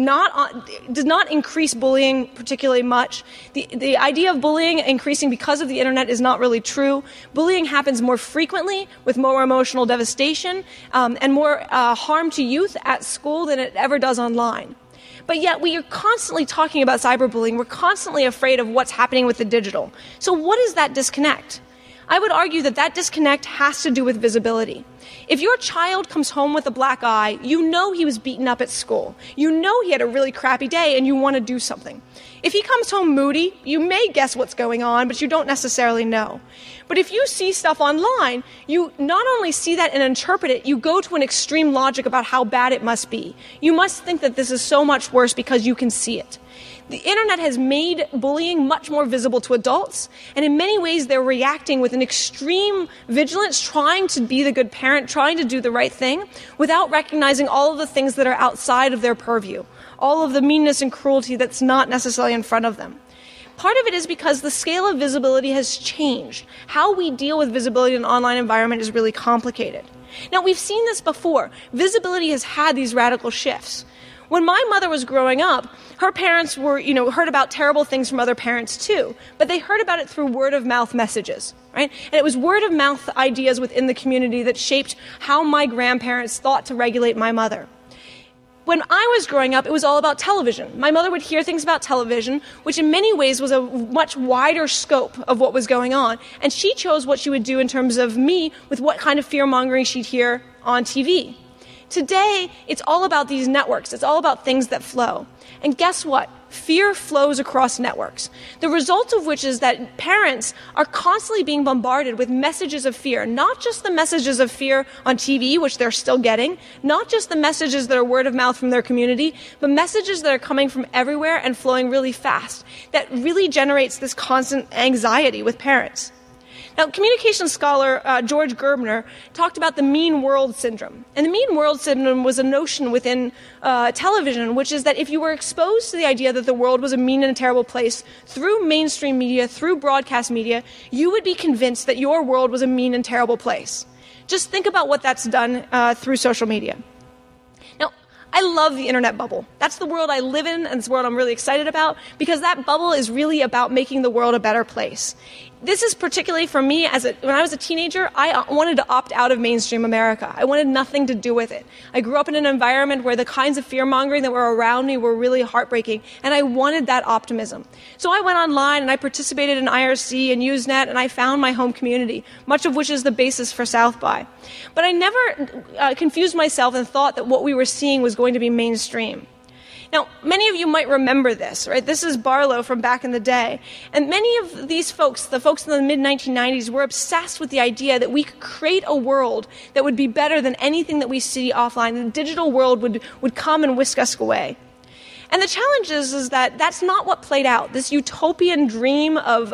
does not increase bullying particularly much. The idea of bullying increasing because of the internet is not really true. Bullying happens more frequently with more emotional devastation and more harm to youth at school than it ever does online. But yet we are constantly talking about cyberbullying. We're constantly afraid of what's happening with the digital. So what is that disconnect? I would argue that disconnect has to do with visibility. If your child comes home with a black eye, you know he was beaten up at school. You know he had a really crappy day and you want to do something. If he comes home moody, you may guess what's going on, but you don't necessarily know. But if you see stuff online, you not only see that and interpret it, you go to an extreme logic about how bad it must be. You must think that this is so much worse because you can see it. The internet has made bullying much more visible to adults, and in many ways they're reacting with an extreme vigilance, trying to be the good parent, trying to do the right thing, without recognizing all of the things that are outside of their purview, all of the meanness and cruelty that's not necessarily in front of them. Part of it is because the scale of visibility has changed. How we deal with visibility in an online environment is really complicated. Now, we've seen this before. Visibility has had these radical shifts. When my mother was growing up, her parents were, heard about terrible things from other parents too, but they heard about it through word-of-mouth messages, right? And it was word-of-mouth ideas within the community that shaped how my grandparents thought to regulate my mother. When I was growing up, it was all about television. My mother would hear things about television, which in many ways was a much wider scope of what was going on, and she chose what she would do in terms of me with what kind of fear-mongering she'd hear on TV. Today, it's all about these networks. It's all about things that flow. And guess what? Fear flows across networks. The result of which is that parents are constantly being bombarded with messages of fear, not just the messages of fear on TV, which they're still getting, not just the messages that are word of mouth from their community, but messages that are coming from everywhere and flowing really fast. That really generates this constant anxiety with parents. Now, communication scholar George Gerbner talked about the mean world syndrome. And the mean world syndrome was a notion within television, which is that if you were exposed to the idea that the world was a mean and a terrible place through mainstream media, through broadcast media, you would be convinced that your world was a mean and terrible place. Just think about what that's done through social media. Now, I love the internet bubble. That's the world I live in, and it's the world I'm really excited about, because that bubble is really about making the world a better place. This is particularly for me, when I was a teenager, I wanted to opt out of mainstream America. I wanted nothing to do with it. I grew up in an environment where the kinds of fear-mongering that were around me were really heartbreaking, and I wanted that optimism. So I went online and I participated in IRC and Usenet, and I found my home community, much of which is the basis for South by. But I never confused myself and thought that what we were seeing was going to be mainstream. Now, many of you might remember this, right? This is Barlow from back in the day. And many of these folks, the folks in the mid-1990s, were obsessed with the idea that we could create a world that would be better than anything that we see offline. The digital world would come and whisk us away. And the challenge is that that's not what played out. This utopian dream of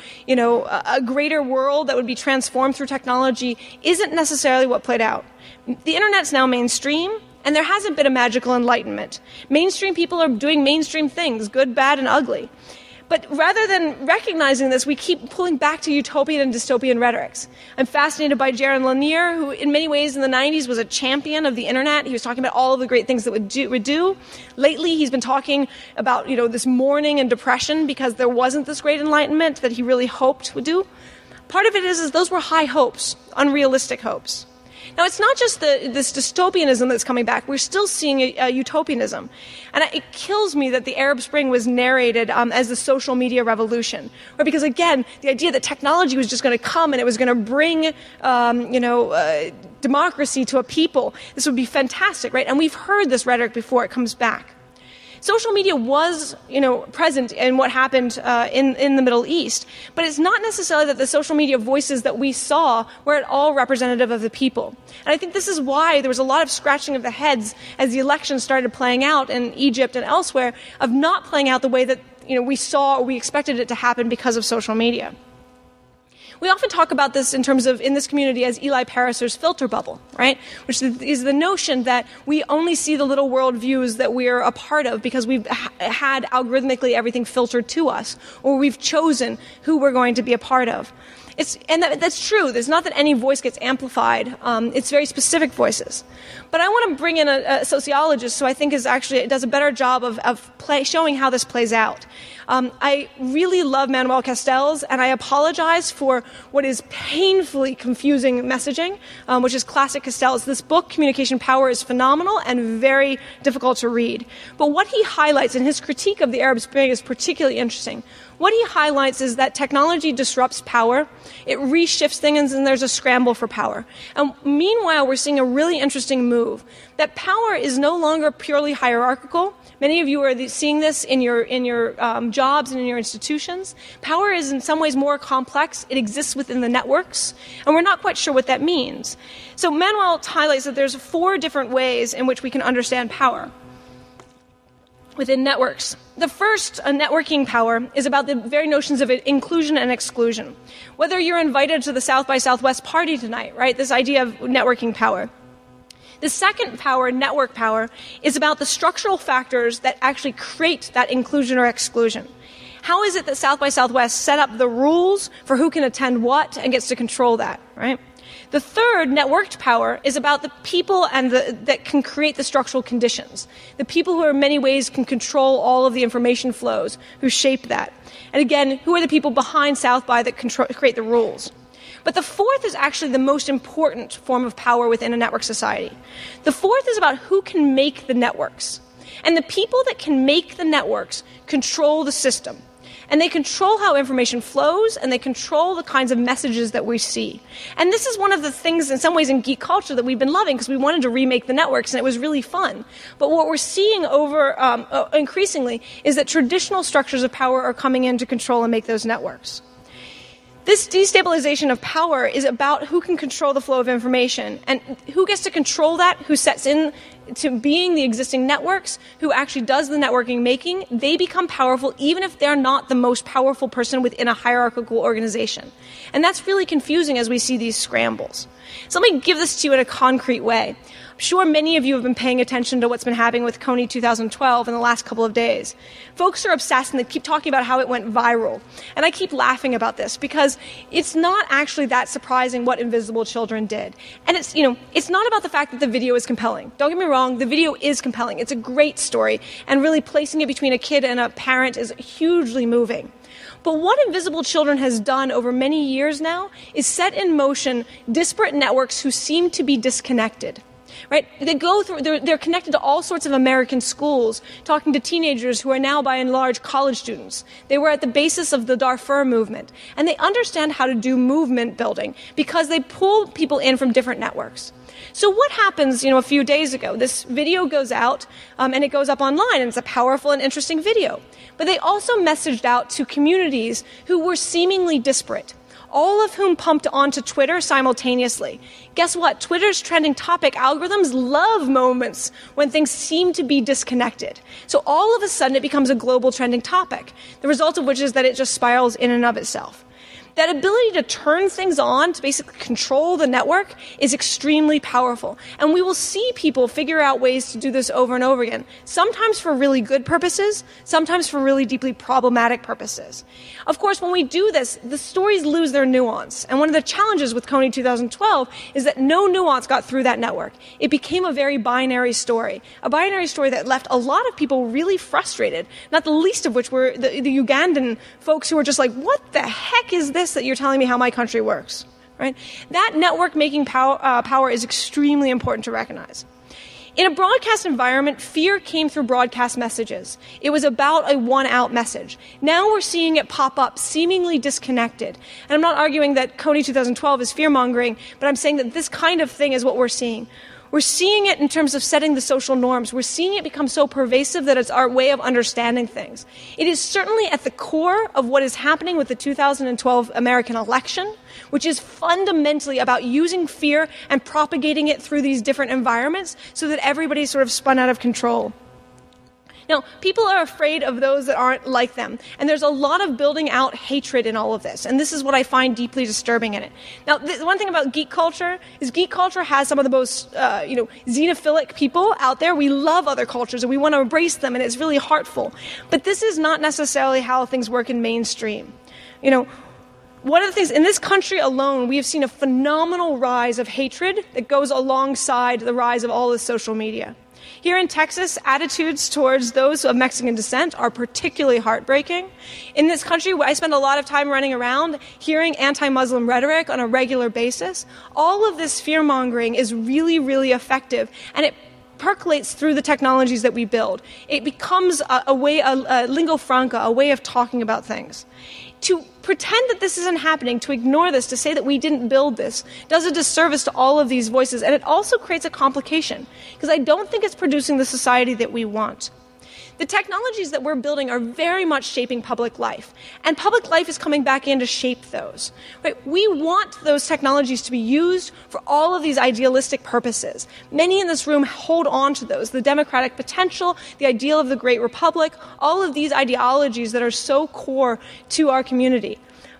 a greater world that would be transformed through technology isn't necessarily what played out. The internet's now mainstream, and there hasn't been a magical enlightenment. Mainstream people are doing mainstream things, good, bad, and ugly. But rather than recognizing this, we keep pulling back to utopian and dystopian rhetorics. I'm fascinated by Jaron Lanier, who in many ways in the 90s was a champion of the internet. He was talking about all of the great things that would do. Lately, he's been talking about, this mourning and depression because there wasn't this great enlightenment that he really hoped would do. Part of it is those were high hopes, unrealistic hopes. Now, it's not just this dystopianism that's coming back. We're still seeing a utopianism. And it kills me that the Arab Spring was narrated as the social media revolution. Right? Because, again, the idea that technology was just going to come and it was going to bring, democracy to a people, this would be fantastic, right? And we've heard this rhetoric before. It comes back. Social media was, present in what happened in the Middle East, but it's not necessarily that the social media voices that we saw were at all representative of the people. And I think this is why there was a lot of scratching of the heads as the election started playing out in Egypt and elsewhere, of not playing out the way that we saw or we expected it to happen because of social media. We often talk about this in terms of, in this community, as Eli Pariser's filter bubble, right? Which is the notion that we only see the little world views that we're a part of because we've had algorithmically everything filtered to us, or we've chosen who we're going to be a part of. That's true. It's not that any voice gets amplified. It's very specific voices. But I want to bring in a sociologist who I think does a better job of showing how this plays out. I really love Manuel Castells, and I apologize for what is painfully confusing messaging, which is classic Castells. This book, Communication Power, is phenomenal and very difficult to read. But what he highlights in his critique of the Arab Spring is particularly interesting. What he highlights is that technology disrupts power, it reshifts things, and there's a scramble for power. And meanwhile, we're seeing a really interesting move, that power is no longer purely hierarchical. Many of you are seeing this in your jobs and in your institutions. Power is in some ways more complex. It exists within the networks, and we're not quite sure what that means. So Manuel highlights that there's 4 different ways in which we can understand power within networks. The first, networking power, is about the very notions of inclusion and exclusion. Whether you're invited to the South by Southwest party tonight, right? This idea of networking power. The second power, network power, is about the structural factors that actually create that inclusion or exclusion. How is it that South by Southwest set up the rules for who can attend what and gets to control that, right? The third, networked power, is about the people that can create the structural conditions. The people who in many ways can control all of the information flows, who shape that. And again, who are the people behind South by that create the rules? But the fourth is actually the most important form of power within a network society. The fourth is about who can make the networks. And the people that can make the networks control the system. And they control how information flows, and they control the kinds of messages that we see. And this is one of the things, in some ways, in geek culture that we've been loving, because we wanted to remake the networks, and it was really fun. But what we're seeing increasingly is that traditional structures of power are coming in to control and make those networks. This destabilization of power is about who can control the flow of information, and who gets to control that, who sets in to being the existing networks, who actually does the networking making. They become powerful even if they're not the most powerful person within a hierarchical organization. And that's really confusing as we see these scrambles. So let me give this to you in a concrete way. I'm sure many of you have been paying attention to what's been happening with Kony 2012 in the last couple of days. Folks are obsessed, and they keep talking about how it went viral. And I keep laughing about this because it's not actually that surprising what Invisible Children did. And it's not about the fact that the video is compelling. Don't get me wrong, the video is compelling. It's a great story, and really placing it between a kid and a parent is hugely moving. But what Invisible Children has done over many years now is set in motion disparate networks who seem to be disconnected. Right? They're connected to all sorts of American schools, talking to teenagers who are now, by and large, college students. They were at the basis of the Darfur movement. And they understand how to do movement building because they pull people in from different networks. So what happens, a few days ago? This video goes out, and it goes up online, and it's a powerful and interesting video. But they also messaged out to communities who were seemingly disparate, all of whom pumped onto Twitter simultaneously. Guess what? Twitter's trending topic algorithms love moments when things seem to be disconnected. So all of a sudden it becomes a global trending topic, the result of which is that it just spirals in and of itself. That ability to turn things on, to basically control the network, is extremely powerful. And we will see people figure out ways to do this over and over again, sometimes for really good purposes, sometimes for really deeply problematic purposes. Of course, when we do this, the stories lose their nuance. And one of the challenges with Kony 2012 is that no nuance got through that network. It became a very binary story, a binary story that left a lot of people really frustrated, not the least of which were the Ugandan folks who were just like, what the heck is this that you're telling me how my country works, right? That network-making power is extremely important to recognize. In a broadcast environment, fear came through broadcast messages. It was about a one-out message. Now we're seeing it pop up, seemingly disconnected. And I'm not arguing that Kony 2012 is fear-mongering, but I'm saying that this kind of thing is what we're seeing. We're seeing it in terms of setting the social norms. We're seeing it become so pervasive that it's our way of understanding things. It is certainly at the core of what is happening with the 2012 American election, which is fundamentally about using fear and propagating it through these different environments so that everybody's sort of spun out of control. Now, people are afraid of those that aren't like them, and there's a lot of building out hatred in all of this, and this is what I find deeply disturbing in it. Now, the one thing about geek culture is geek culture has some of the most, xenophilic people out there. We love other cultures, and we want to embrace them, and it's really heartful. But this is not necessarily how things work in mainstream. One of the things, in this country alone, we have seen a phenomenal rise of hatred that goes alongside the rise of all this social media. Here in Texas, attitudes towards those of Mexican descent are particularly heartbreaking. In this country, I spend a lot of time running around hearing anti-Muslim rhetoric on a regular basis. All of this fear-mongering is really, really effective, and it percolates through the technologies that we build. It becomes a lingua franca, a way of talking about things. To pretend that this isn't happening, to ignore this, to say that we didn't build this, does a disservice to all of these voices. And it also creates a complication, because I don't think it's producing the society that we want. The technologies that we're building are very much shaping public life, and public life is coming back in to shape those. Right? We want those technologies to be used for all of these idealistic purposes. Many in this room hold on to those, the democratic potential, the ideal of the great republic, all of these ideologies that are so core to our community.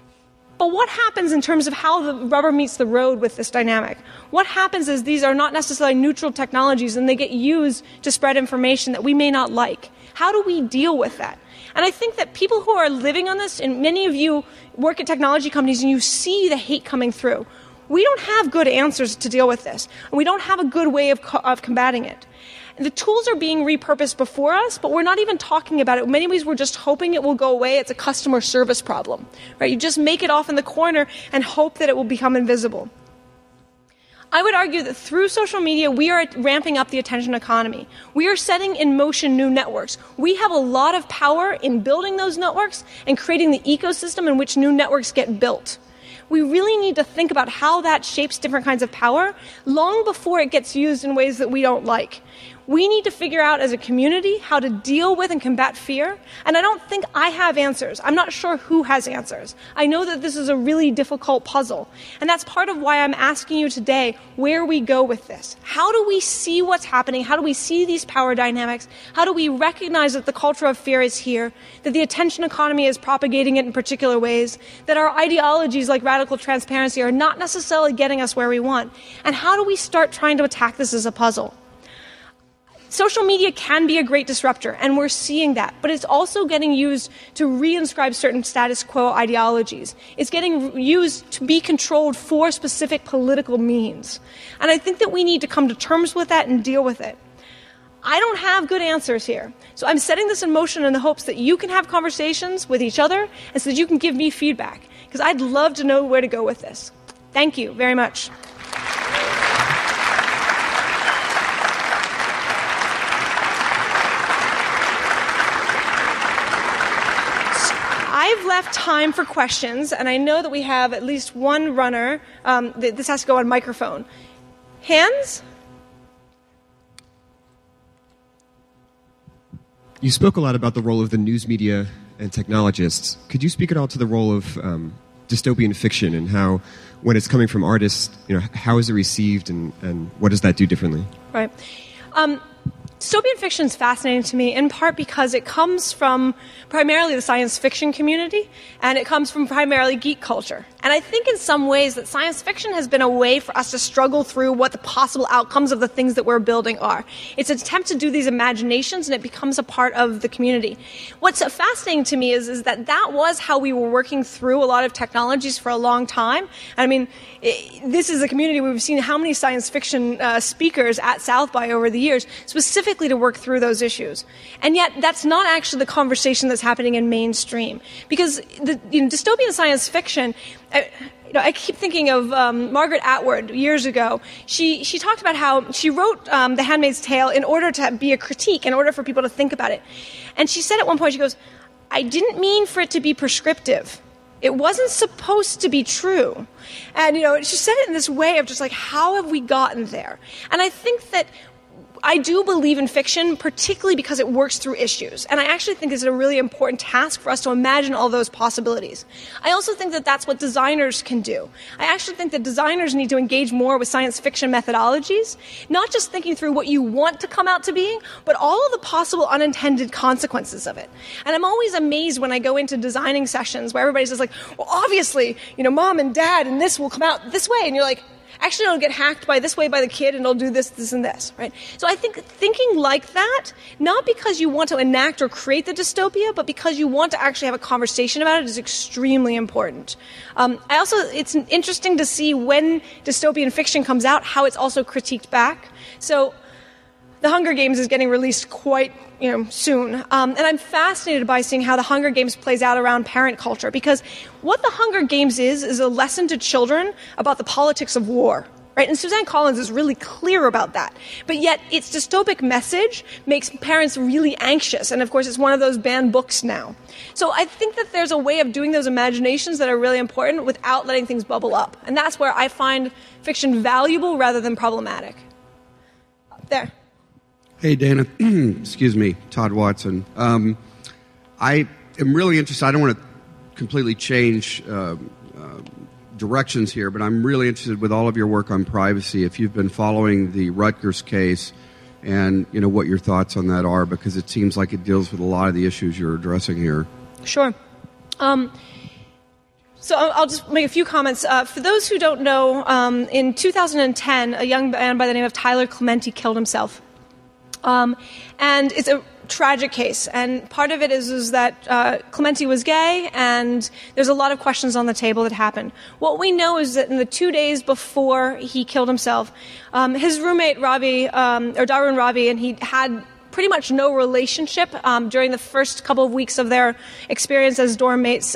But what happens in terms of how the rubber meets the road with this dynamic? What happens is these are not necessarily neutral technologies, and they get used to spread information that we may not like. How do we deal with that? And I think that people who are living on this, and many of you work at technology companies and you see the hate coming through, we don't have good answers to deal with this. And we don't have a good way of combating it. And the tools are being repurposed before us, but we're not even talking about it. In many ways, we're just hoping it will go away. It's a customer service problem, right? You just make it off in the corner and hope that it will become invisible. I would argue that through social media, we are ramping up the attention economy. We are setting in motion new networks. We have a lot of power in building those networks and creating the ecosystem in which new networks get built. We really need to think about how that shapes different kinds of power long before it gets used in ways that we don't like. We need to figure out as a community how to deal with and combat fear. And I don't think I have answers. I'm not sure who has answers. I know that this is a really difficult puzzle. And that's part of why I'm asking you today where we go with this. How do we see what's happening? How do we see these power dynamics? How do we recognize that the culture of fear is here, that the attention economy is propagating it in particular ways, that our ideologies like radical transparency are not necessarily getting us where we want? And how do we start trying to attack this as a puzzle? Social media can be a great disruptor, and we're seeing that, but it's also getting used to reinscribe certain status quo ideologies. It's getting used to be controlled for specific political means. And I think that we need to come to terms with that and deal with it. I don't have good answers here. So I'm setting this in motion in the hopes that you can have conversations with each other and so that you can give me feedback, because I'd love to know where to go with this. Thank you very much. I've left time for questions, and I know that we have at least one runner. This has to go on microphone. Hands? You spoke a lot about the role of the news media and technologists. Could you speak at all to the role of dystopian fiction and how, when it's coming from artists, how is it received and what does that do differently? Right. Dystopian fiction is fascinating to me, in part because it comes from primarily the science fiction community, and it comes from primarily geek culture. And I think in some ways that science fiction has been a way for us to struggle through what the possible outcomes of the things that we're building are. It's an attempt to do these imaginations, and it becomes a part of the community. What's fascinating to me is that was how we were working through a lot of technologies for a long time. I mean, this is a community where we've seen how many science fiction speakers at South by over the years, specifically to work through those issues. And yet, that's not actually the conversation that's happening in mainstream. Because dystopian science fiction, I keep thinking of Margaret Atwood years ago. She talked about how she wrote The Handmaid's Tale in order to be a critique, in order for people to think about it. And she said at one point, she goes, I didn't mean for it to be prescriptive. It wasn't supposed to be true. And, she said it in this way of just like, how have we gotten there? And I think that I do believe in fiction, particularly because it works through issues. And I actually think it's a really important task for us to imagine all those possibilities. I also think that that's what designers can do. I actually think that designers need to engage more with science fiction methodologies, not just thinking through what you want to come out to being, but all of the possible unintended consequences of it. And I'm always amazed when I go into designing sessions where everybody's just like, well, obviously, mom and dad and this will come out this way. And you're like, actually, it'll get hacked by this way by the kid, and it'll do this, this, and this, right? So I think thinking like that, not because you want to enact or create the dystopia, but because you want to actually have a conversation about it, is extremely important. It's interesting to see when dystopian fiction comes out, how it's also critiqued back. So The Hunger Games is getting released quite soon. And I'm fascinated by seeing how The Hunger Games plays out around parent culture, because what The Hunger Games is a lesson to children about the politics of war. Right? And Suzanne Collins is really clear about that. But yet its dystopic message makes parents really anxious. And of course, it's one of those banned books now. So I think that there's a way of doing those imaginations that are really important without letting things bubble up. And that's where I find fiction valuable rather than problematic. There. Hey, Dana. Excuse me, Todd Watson. I am really interested. I don't want to completely change directions here, but I'm really interested with all of your work on privacy. If you've been following the Rutgers case and, what your thoughts on that are, because it seems like it deals with a lot of the issues you're addressing here. Sure. So I'll just make a few comments. For those who don't know, in 2010, a young man by the name of Tyler Clementi killed himself. And it's a tragic case, and part of it is that Clementi was gay, and there's a lot of questions on the table that happened. What we know is that in the 2 days before he killed himself, his roommate Darun Ravi, and he had pretty much no relationship during the first couple of weeks of their experience as dorm mates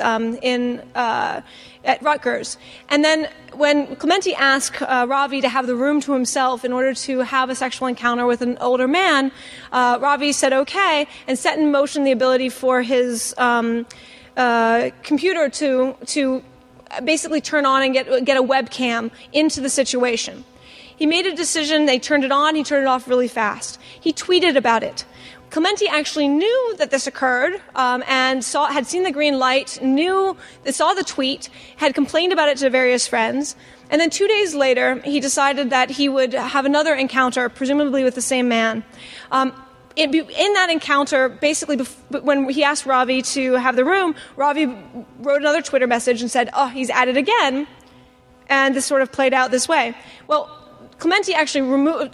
at Rutgers. And then when Clementi asked Ravi to have the room to himself in order to have a sexual encounter with an older man, Ravi said okay and set in motion the ability for his computer to basically turn on and get a webcam into the situation. He made a decision, they turned it on, he turned it off really fast. He tweeted about it. Clementi actually knew that this occurred and had seen the green light, saw the tweet, had complained about it to various friends, and then 2 days later he decided that he would have another encounter, presumably with the same man. In that encounter, basically, when he asked Ravi to have the room, Ravi wrote another Twitter message and said, oh, he's at it again, and this sort of played out this way. Well, Clementi actually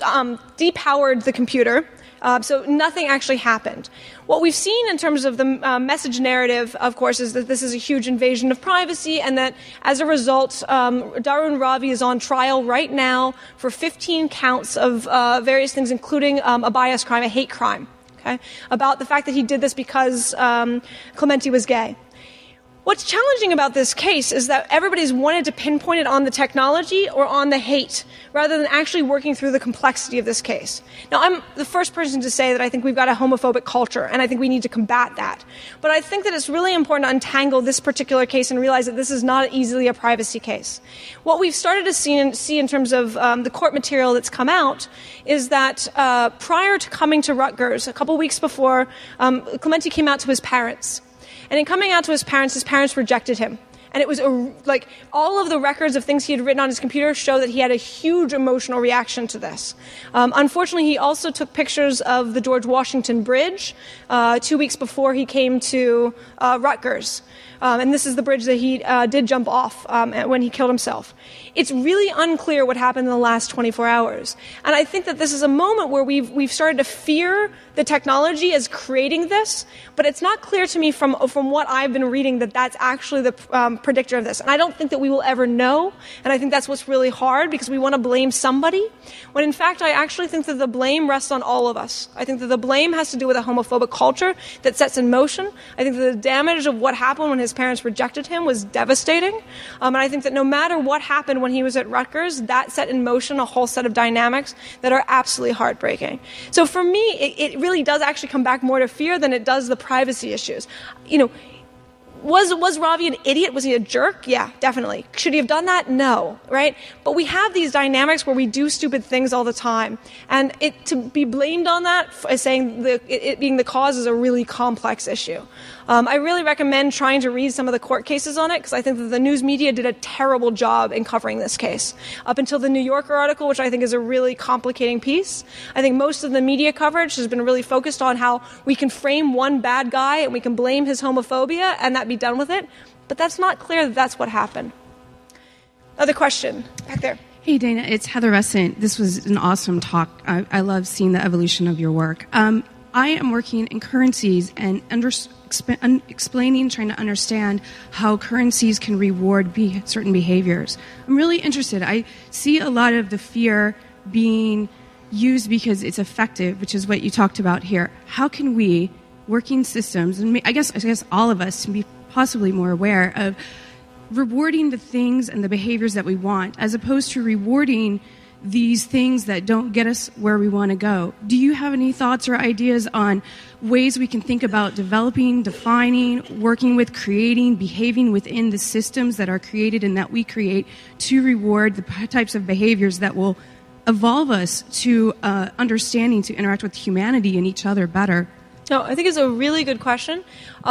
depowered the computer, so nothing actually happened. What we've seen in terms of the message narrative, of course, is that this is a huge invasion of privacy, and that as a result, Darun Ravi is on trial right now for 15 counts of various things, including a bias crime, a hate crime, okay, about the fact that he did this because Clementi was gay. What's challenging about this case is that everybody's wanted to pinpoint it on the technology or on the hate, rather than actually working through the complexity of this case. Now, I'm the first person to say that I think we've got a homophobic culture, and I think we need to combat that. But I think that it's really important to untangle this particular case and realize that this is not easily a privacy case. What we've started to see in terms of the court material that's come out is that prior to coming to Rutgers, a couple weeks before, Clementi came out to his parents. And in coming out to his parents rejected him. And it was like all of the records of things he had written on his computer show that he had a huge emotional reaction to this. Unfortunately, he also took pictures of the George Washington Bridge 2 weeks before he came to Rutgers. And this is the bridge that he did jump off when he killed himself. It's really unclear what happened in the last 24 hours. And I think that this is a moment where we've started to fear the technology as creating this, but it's not clear to me from what I've been reading that that's actually the predictor of this. And I don't think that we will ever know, and I think that's what's really hard, because we want to blame somebody, when in fact I actually think that the blame rests on all of us. I think that the blame has to do with a homophobic culture that sets in motion. I think that the damage of what happened when his parents rejected him was devastating. And I think that no matter what happened when he was at Rutgers, that set in motion a whole set of dynamics that are absolutely heartbreaking. So for me, it really does actually come back more to fear than it does the privacy issues. Was Ravi an idiot? Was he a jerk? Yeah, definitely. Should he have done that? No, right? But we have these dynamics where we do stupid things all the time. And to be blamed on that as saying it being the cause is a really complex issue. I really recommend trying to read some of the court cases on it because I think that the news media did a terrible job in covering this case. Up until the New Yorker article, which I think is a really complicating piece, I think most of the media coverage has been really focused on how we can frame one bad guy and we can blame his homophobia and that be done with it. But that's not clear that that's what happened. Other question back there. Hey, Dana, it's Heather Resent. This was an awesome talk. I love seeing the evolution of your work. I am working in currencies and explaining, trying to understand how currencies can reward certain behaviors. I'm really interested. I see a lot of the fear being used because it's effective, which is what you talked about here. How can we, working systems, and I guess all of us, be possibly more aware of rewarding the things and the behaviors that we want, as opposed to rewarding these things that don't get us where we want to go? Do you have any thoughts or ideas on ways we can think about developing, defining, working with, creating, behaving within the systems that are created and that we create to reward the types of behaviors that will evolve us to understanding to interact with humanity and each other better? No, I think it's a really good question.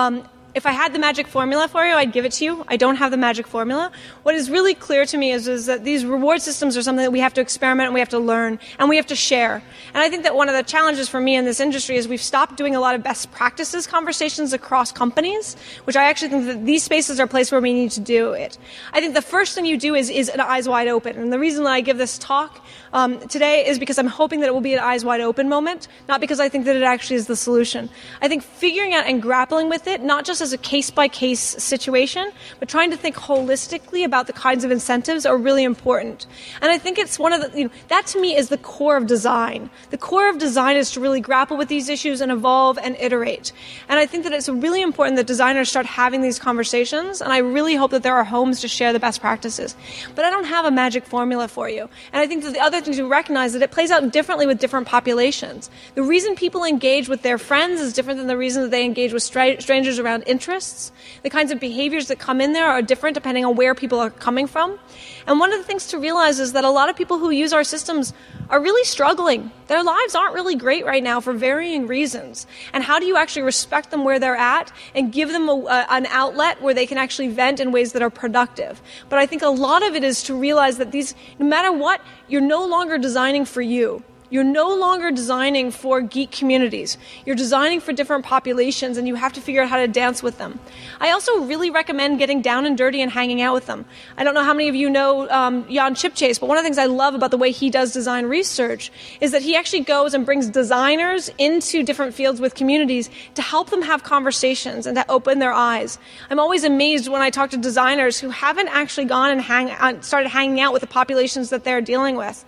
If I had the magic formula for you, I'd give it to you. I don't have the magic formula. What is really clear to me is that these reward systems are something that we have to experiment and we have to learn and we have to share. And I think that one of the challenges for me in this industry is we've stopped doing a lot of best practices conversations across companies, which I actually think that these spaces are a place where we need to do it. I think the first thing you do is an eyes wide open. And the reason that I give this talk today is because I'm hoping that it will be an eyes wide open moment, not because I think that it actually is the solution. I think figuring out and grappling with it, not just as a case-by-case situation, but trying to think holistically about the kinds of incentives are really important. And I think it's one of the, that to me is the core of design. The core of design is to really grapple with these issues and evolve and iterate. And I think that it's really important that designers start having these conversations, and I really hope that there are homes to share the best practices. But I don't have a magic formula for you. And I think that the other thing to recognize that it plays out differently with different populations. The reason people engage with their friends is different than the reason that they engage with strangers around interests. The kinds of behaviors that come in there are different depending on where people are coming from. And one of the things to realize is that a lot of people who use our systems are really struggling. Their lives aren't really great right now for varying reasons. And how do you actually respect them where they're at and give them an outlet where they can actually vent in ways that are productive? But I think a lot of it is to realize that these, no matter what, you're no longer designing for you. You're no longer designing for geek communities. You're designing for different populations, and you have to figure out how to dance with them. I also really recommend getting down and dirty and hanging out with them. I don't know how many of you know Jan Chipchase, but one of the things I love about the way he does design research is that he actually goes and brings designers into different fields with communities to help them have conversations and to open their eyes. I'm always amazed when I talk to designers who haven't actually gone and started hanging out with the populations that they're dealing with.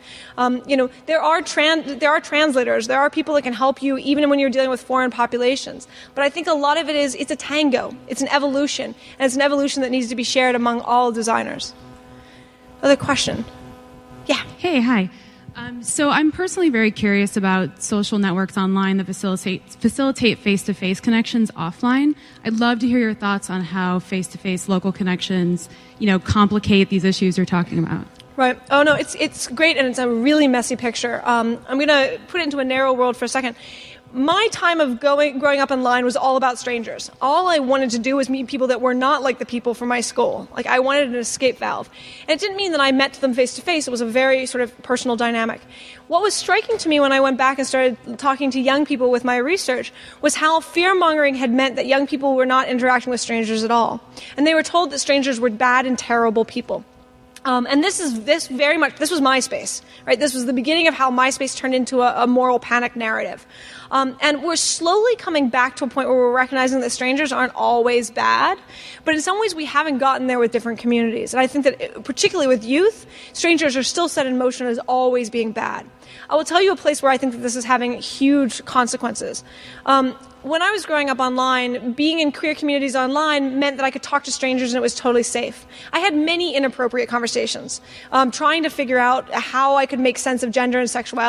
There are translators. There are people that can help you even when you're dealing with foreign populations. But I think a lot of it is, it's a tango. It's an evolution. And it's an evolution that needs to be shared among all designers. Other question? Yeah. Hey, hi. So I'm personally very curious about social networks online that facilitate face-to-face connections offline. I'd love to hear your thoughts on how face-to-face local connections, complicate these issues you're talking about. Right. Oh, no, it's great, and it's a really messy picture. I'm going to put it into a narrow world for a second. My time of growing up online was all about strangers. All I wanted to do was meet people that were not like the people from my school. Like, I wanted an escape valve. And it didn't mean that I met them face-to-face. It was a very sort of personal dynamic. What was striking to me when I went back and started talking to young people with my research was how fear-mongering had meant that young people were not interacting with strangers at all. And they were told that strangers were bad and terrible people. And this was MySpace, right? This was the beginning of how MySpace turned into a moral panic narrative. And we're slowly coming back to a point where we're recognizing that strangers aren't always bad, but in some ways we haven't gotten there with different communities. And I think that particularly with youth, strangers are still set in motion as always being bad. I will tell you a place where I think that this is having huge consequences. When I was growing up online, being in queer communities online meant that I could talk to strangers and it was totally safe. I had many inappropriate conversations, trying to figure out how I could make sense of gender and sexuality.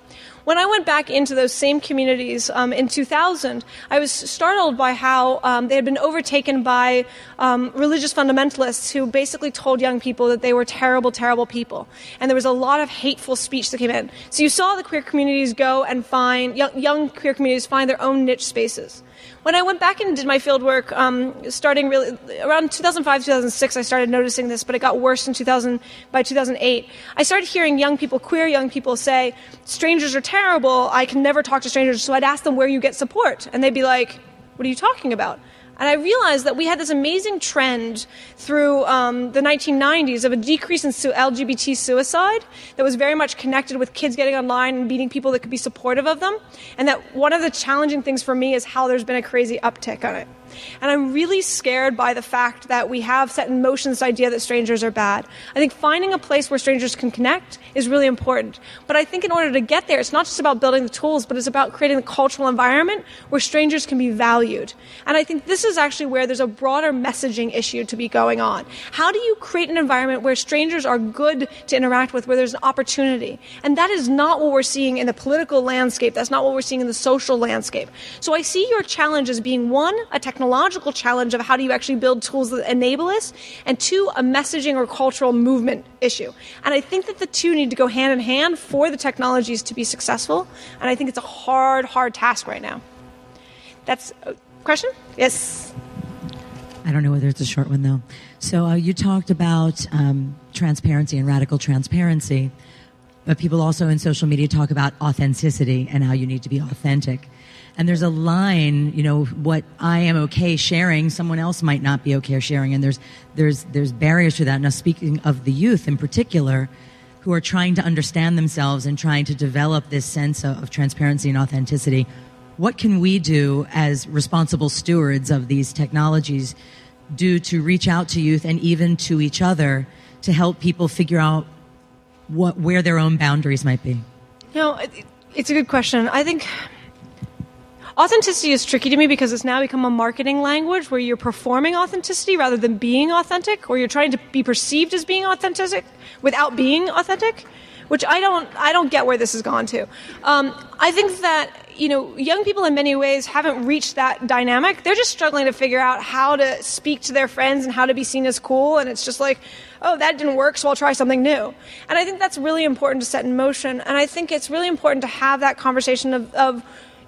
When I went back into those same communities in 2000, I was startled by how they had been overtaken by religious fundamentalists who basically told young people that they were terrible, terrible people. And there was a lot of hateful speech that came in. So you saw the queer communities go and find, young queer communities find their own niche spaces. When I went back and did my field work, starting really around 2005, 2006, I started noticing this, but it got worse by 2008. I started hearing young people, queer young people, say, strangers are terrible, I can never talk to strangers, so I'd ask them where you get support. And they'd be like, what are you talking about? And I realized that we had this amazing trend through the 1990s of a decrease in LGBT suicide that was very much connected with kids getting online and meeting people that could be supportive of them. And that one of the challenging things for me is how there's been a crazy uptick on it. And I'm really scared by the fact that we have set in motion this idea that strangers are bad. I think finding a place where strangers can connect is really important. But I think in order to get there, it's not just about building the tools, but it's about creating a cultural environment where strangers can be valued. And I think this is actually where there's a broader messaging issue to be going on. How do you create an environment where strangers are good to interact with, where there's an opportunity? And that is not what we're seeing in the political landscape. That's not what we're seeing in the social landscape. So I see your challenge as being, one, a technological challenge of how do you actually build tools that enable us, and two, a messaging or cultural movement issue. And I think that the two need to go hand in hand for the technologies to be successful, and I think it's a hard, hard task right now. That's a question? Yes? I don't know whether it's a short one, though. So you talked about transparency and radical transparency, but people also in social media talk about authenticity and how you need to be authentic. And there's a line, what I am okay sharing, someone else might not be okay sharing, and there's barriers to that. Now, speaking of the youth in particular, who are trying to understand themselves and trying to develop this sense of transparency and authenticity, what can we do as responsible stewards of these technologies do to reach out to youth and even to each other to help people figure out where their own boundaries might be? It's a good question. I think authenticity is tricky to me because it's now become a marketing language where you're performing authenticity rather than being authentic, or you're trying to be perceived as being authentic without being authentic, which I don't get where this has gone to. I think that young people in many ways haven't reached that dynamic. They're just struggling to figure out how to speak to their friends and how to be seen as cool, and it's just like, oh, that didn't work, so I'll try something new. And I think that's really important to set in motion, and I think it's really important to have that conversation of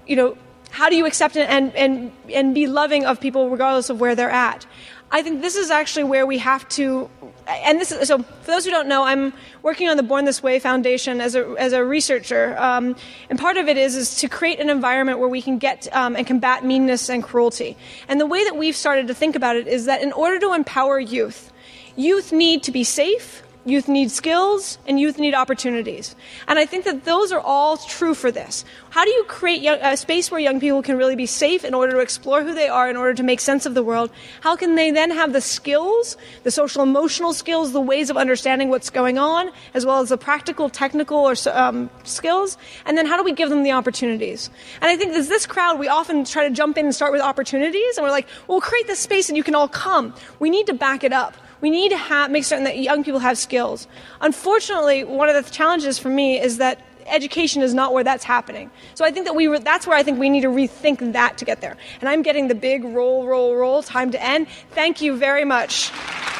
how do you accept it and be loving of people regardless of where they're at. I think this is actually where we have to, so for those who don't know, I'm working on the Born This Way Foundation as a researcher, and part of it is to create an environment where we can get and combat meanness and cruelty. And the way that we've started to think about it is that in order to empower youth need to be safe, youth need skills, and youth need opportunities. And I think that those are all true for this. How do you create a space where young people can really be safe in order to explore who they are, in order to make sense of the world? How can they then have the skills, the social emotional skills, the ways of understanding what's going on, as well as the practical, technical or skills? And then how do we give them the opportunities? And I think as this crowd, we often try to jump in and start with opportunities, and we're like, well, we'll create this space and you can all come. We need to back it up. We need to make certain that young people have skills. Unfortunately, one of the challenges for me is that education is not where that's happening. So I think that that's where I think we need to rethink that to get there. And I'm getting the big roll, time to end. Thank you very much.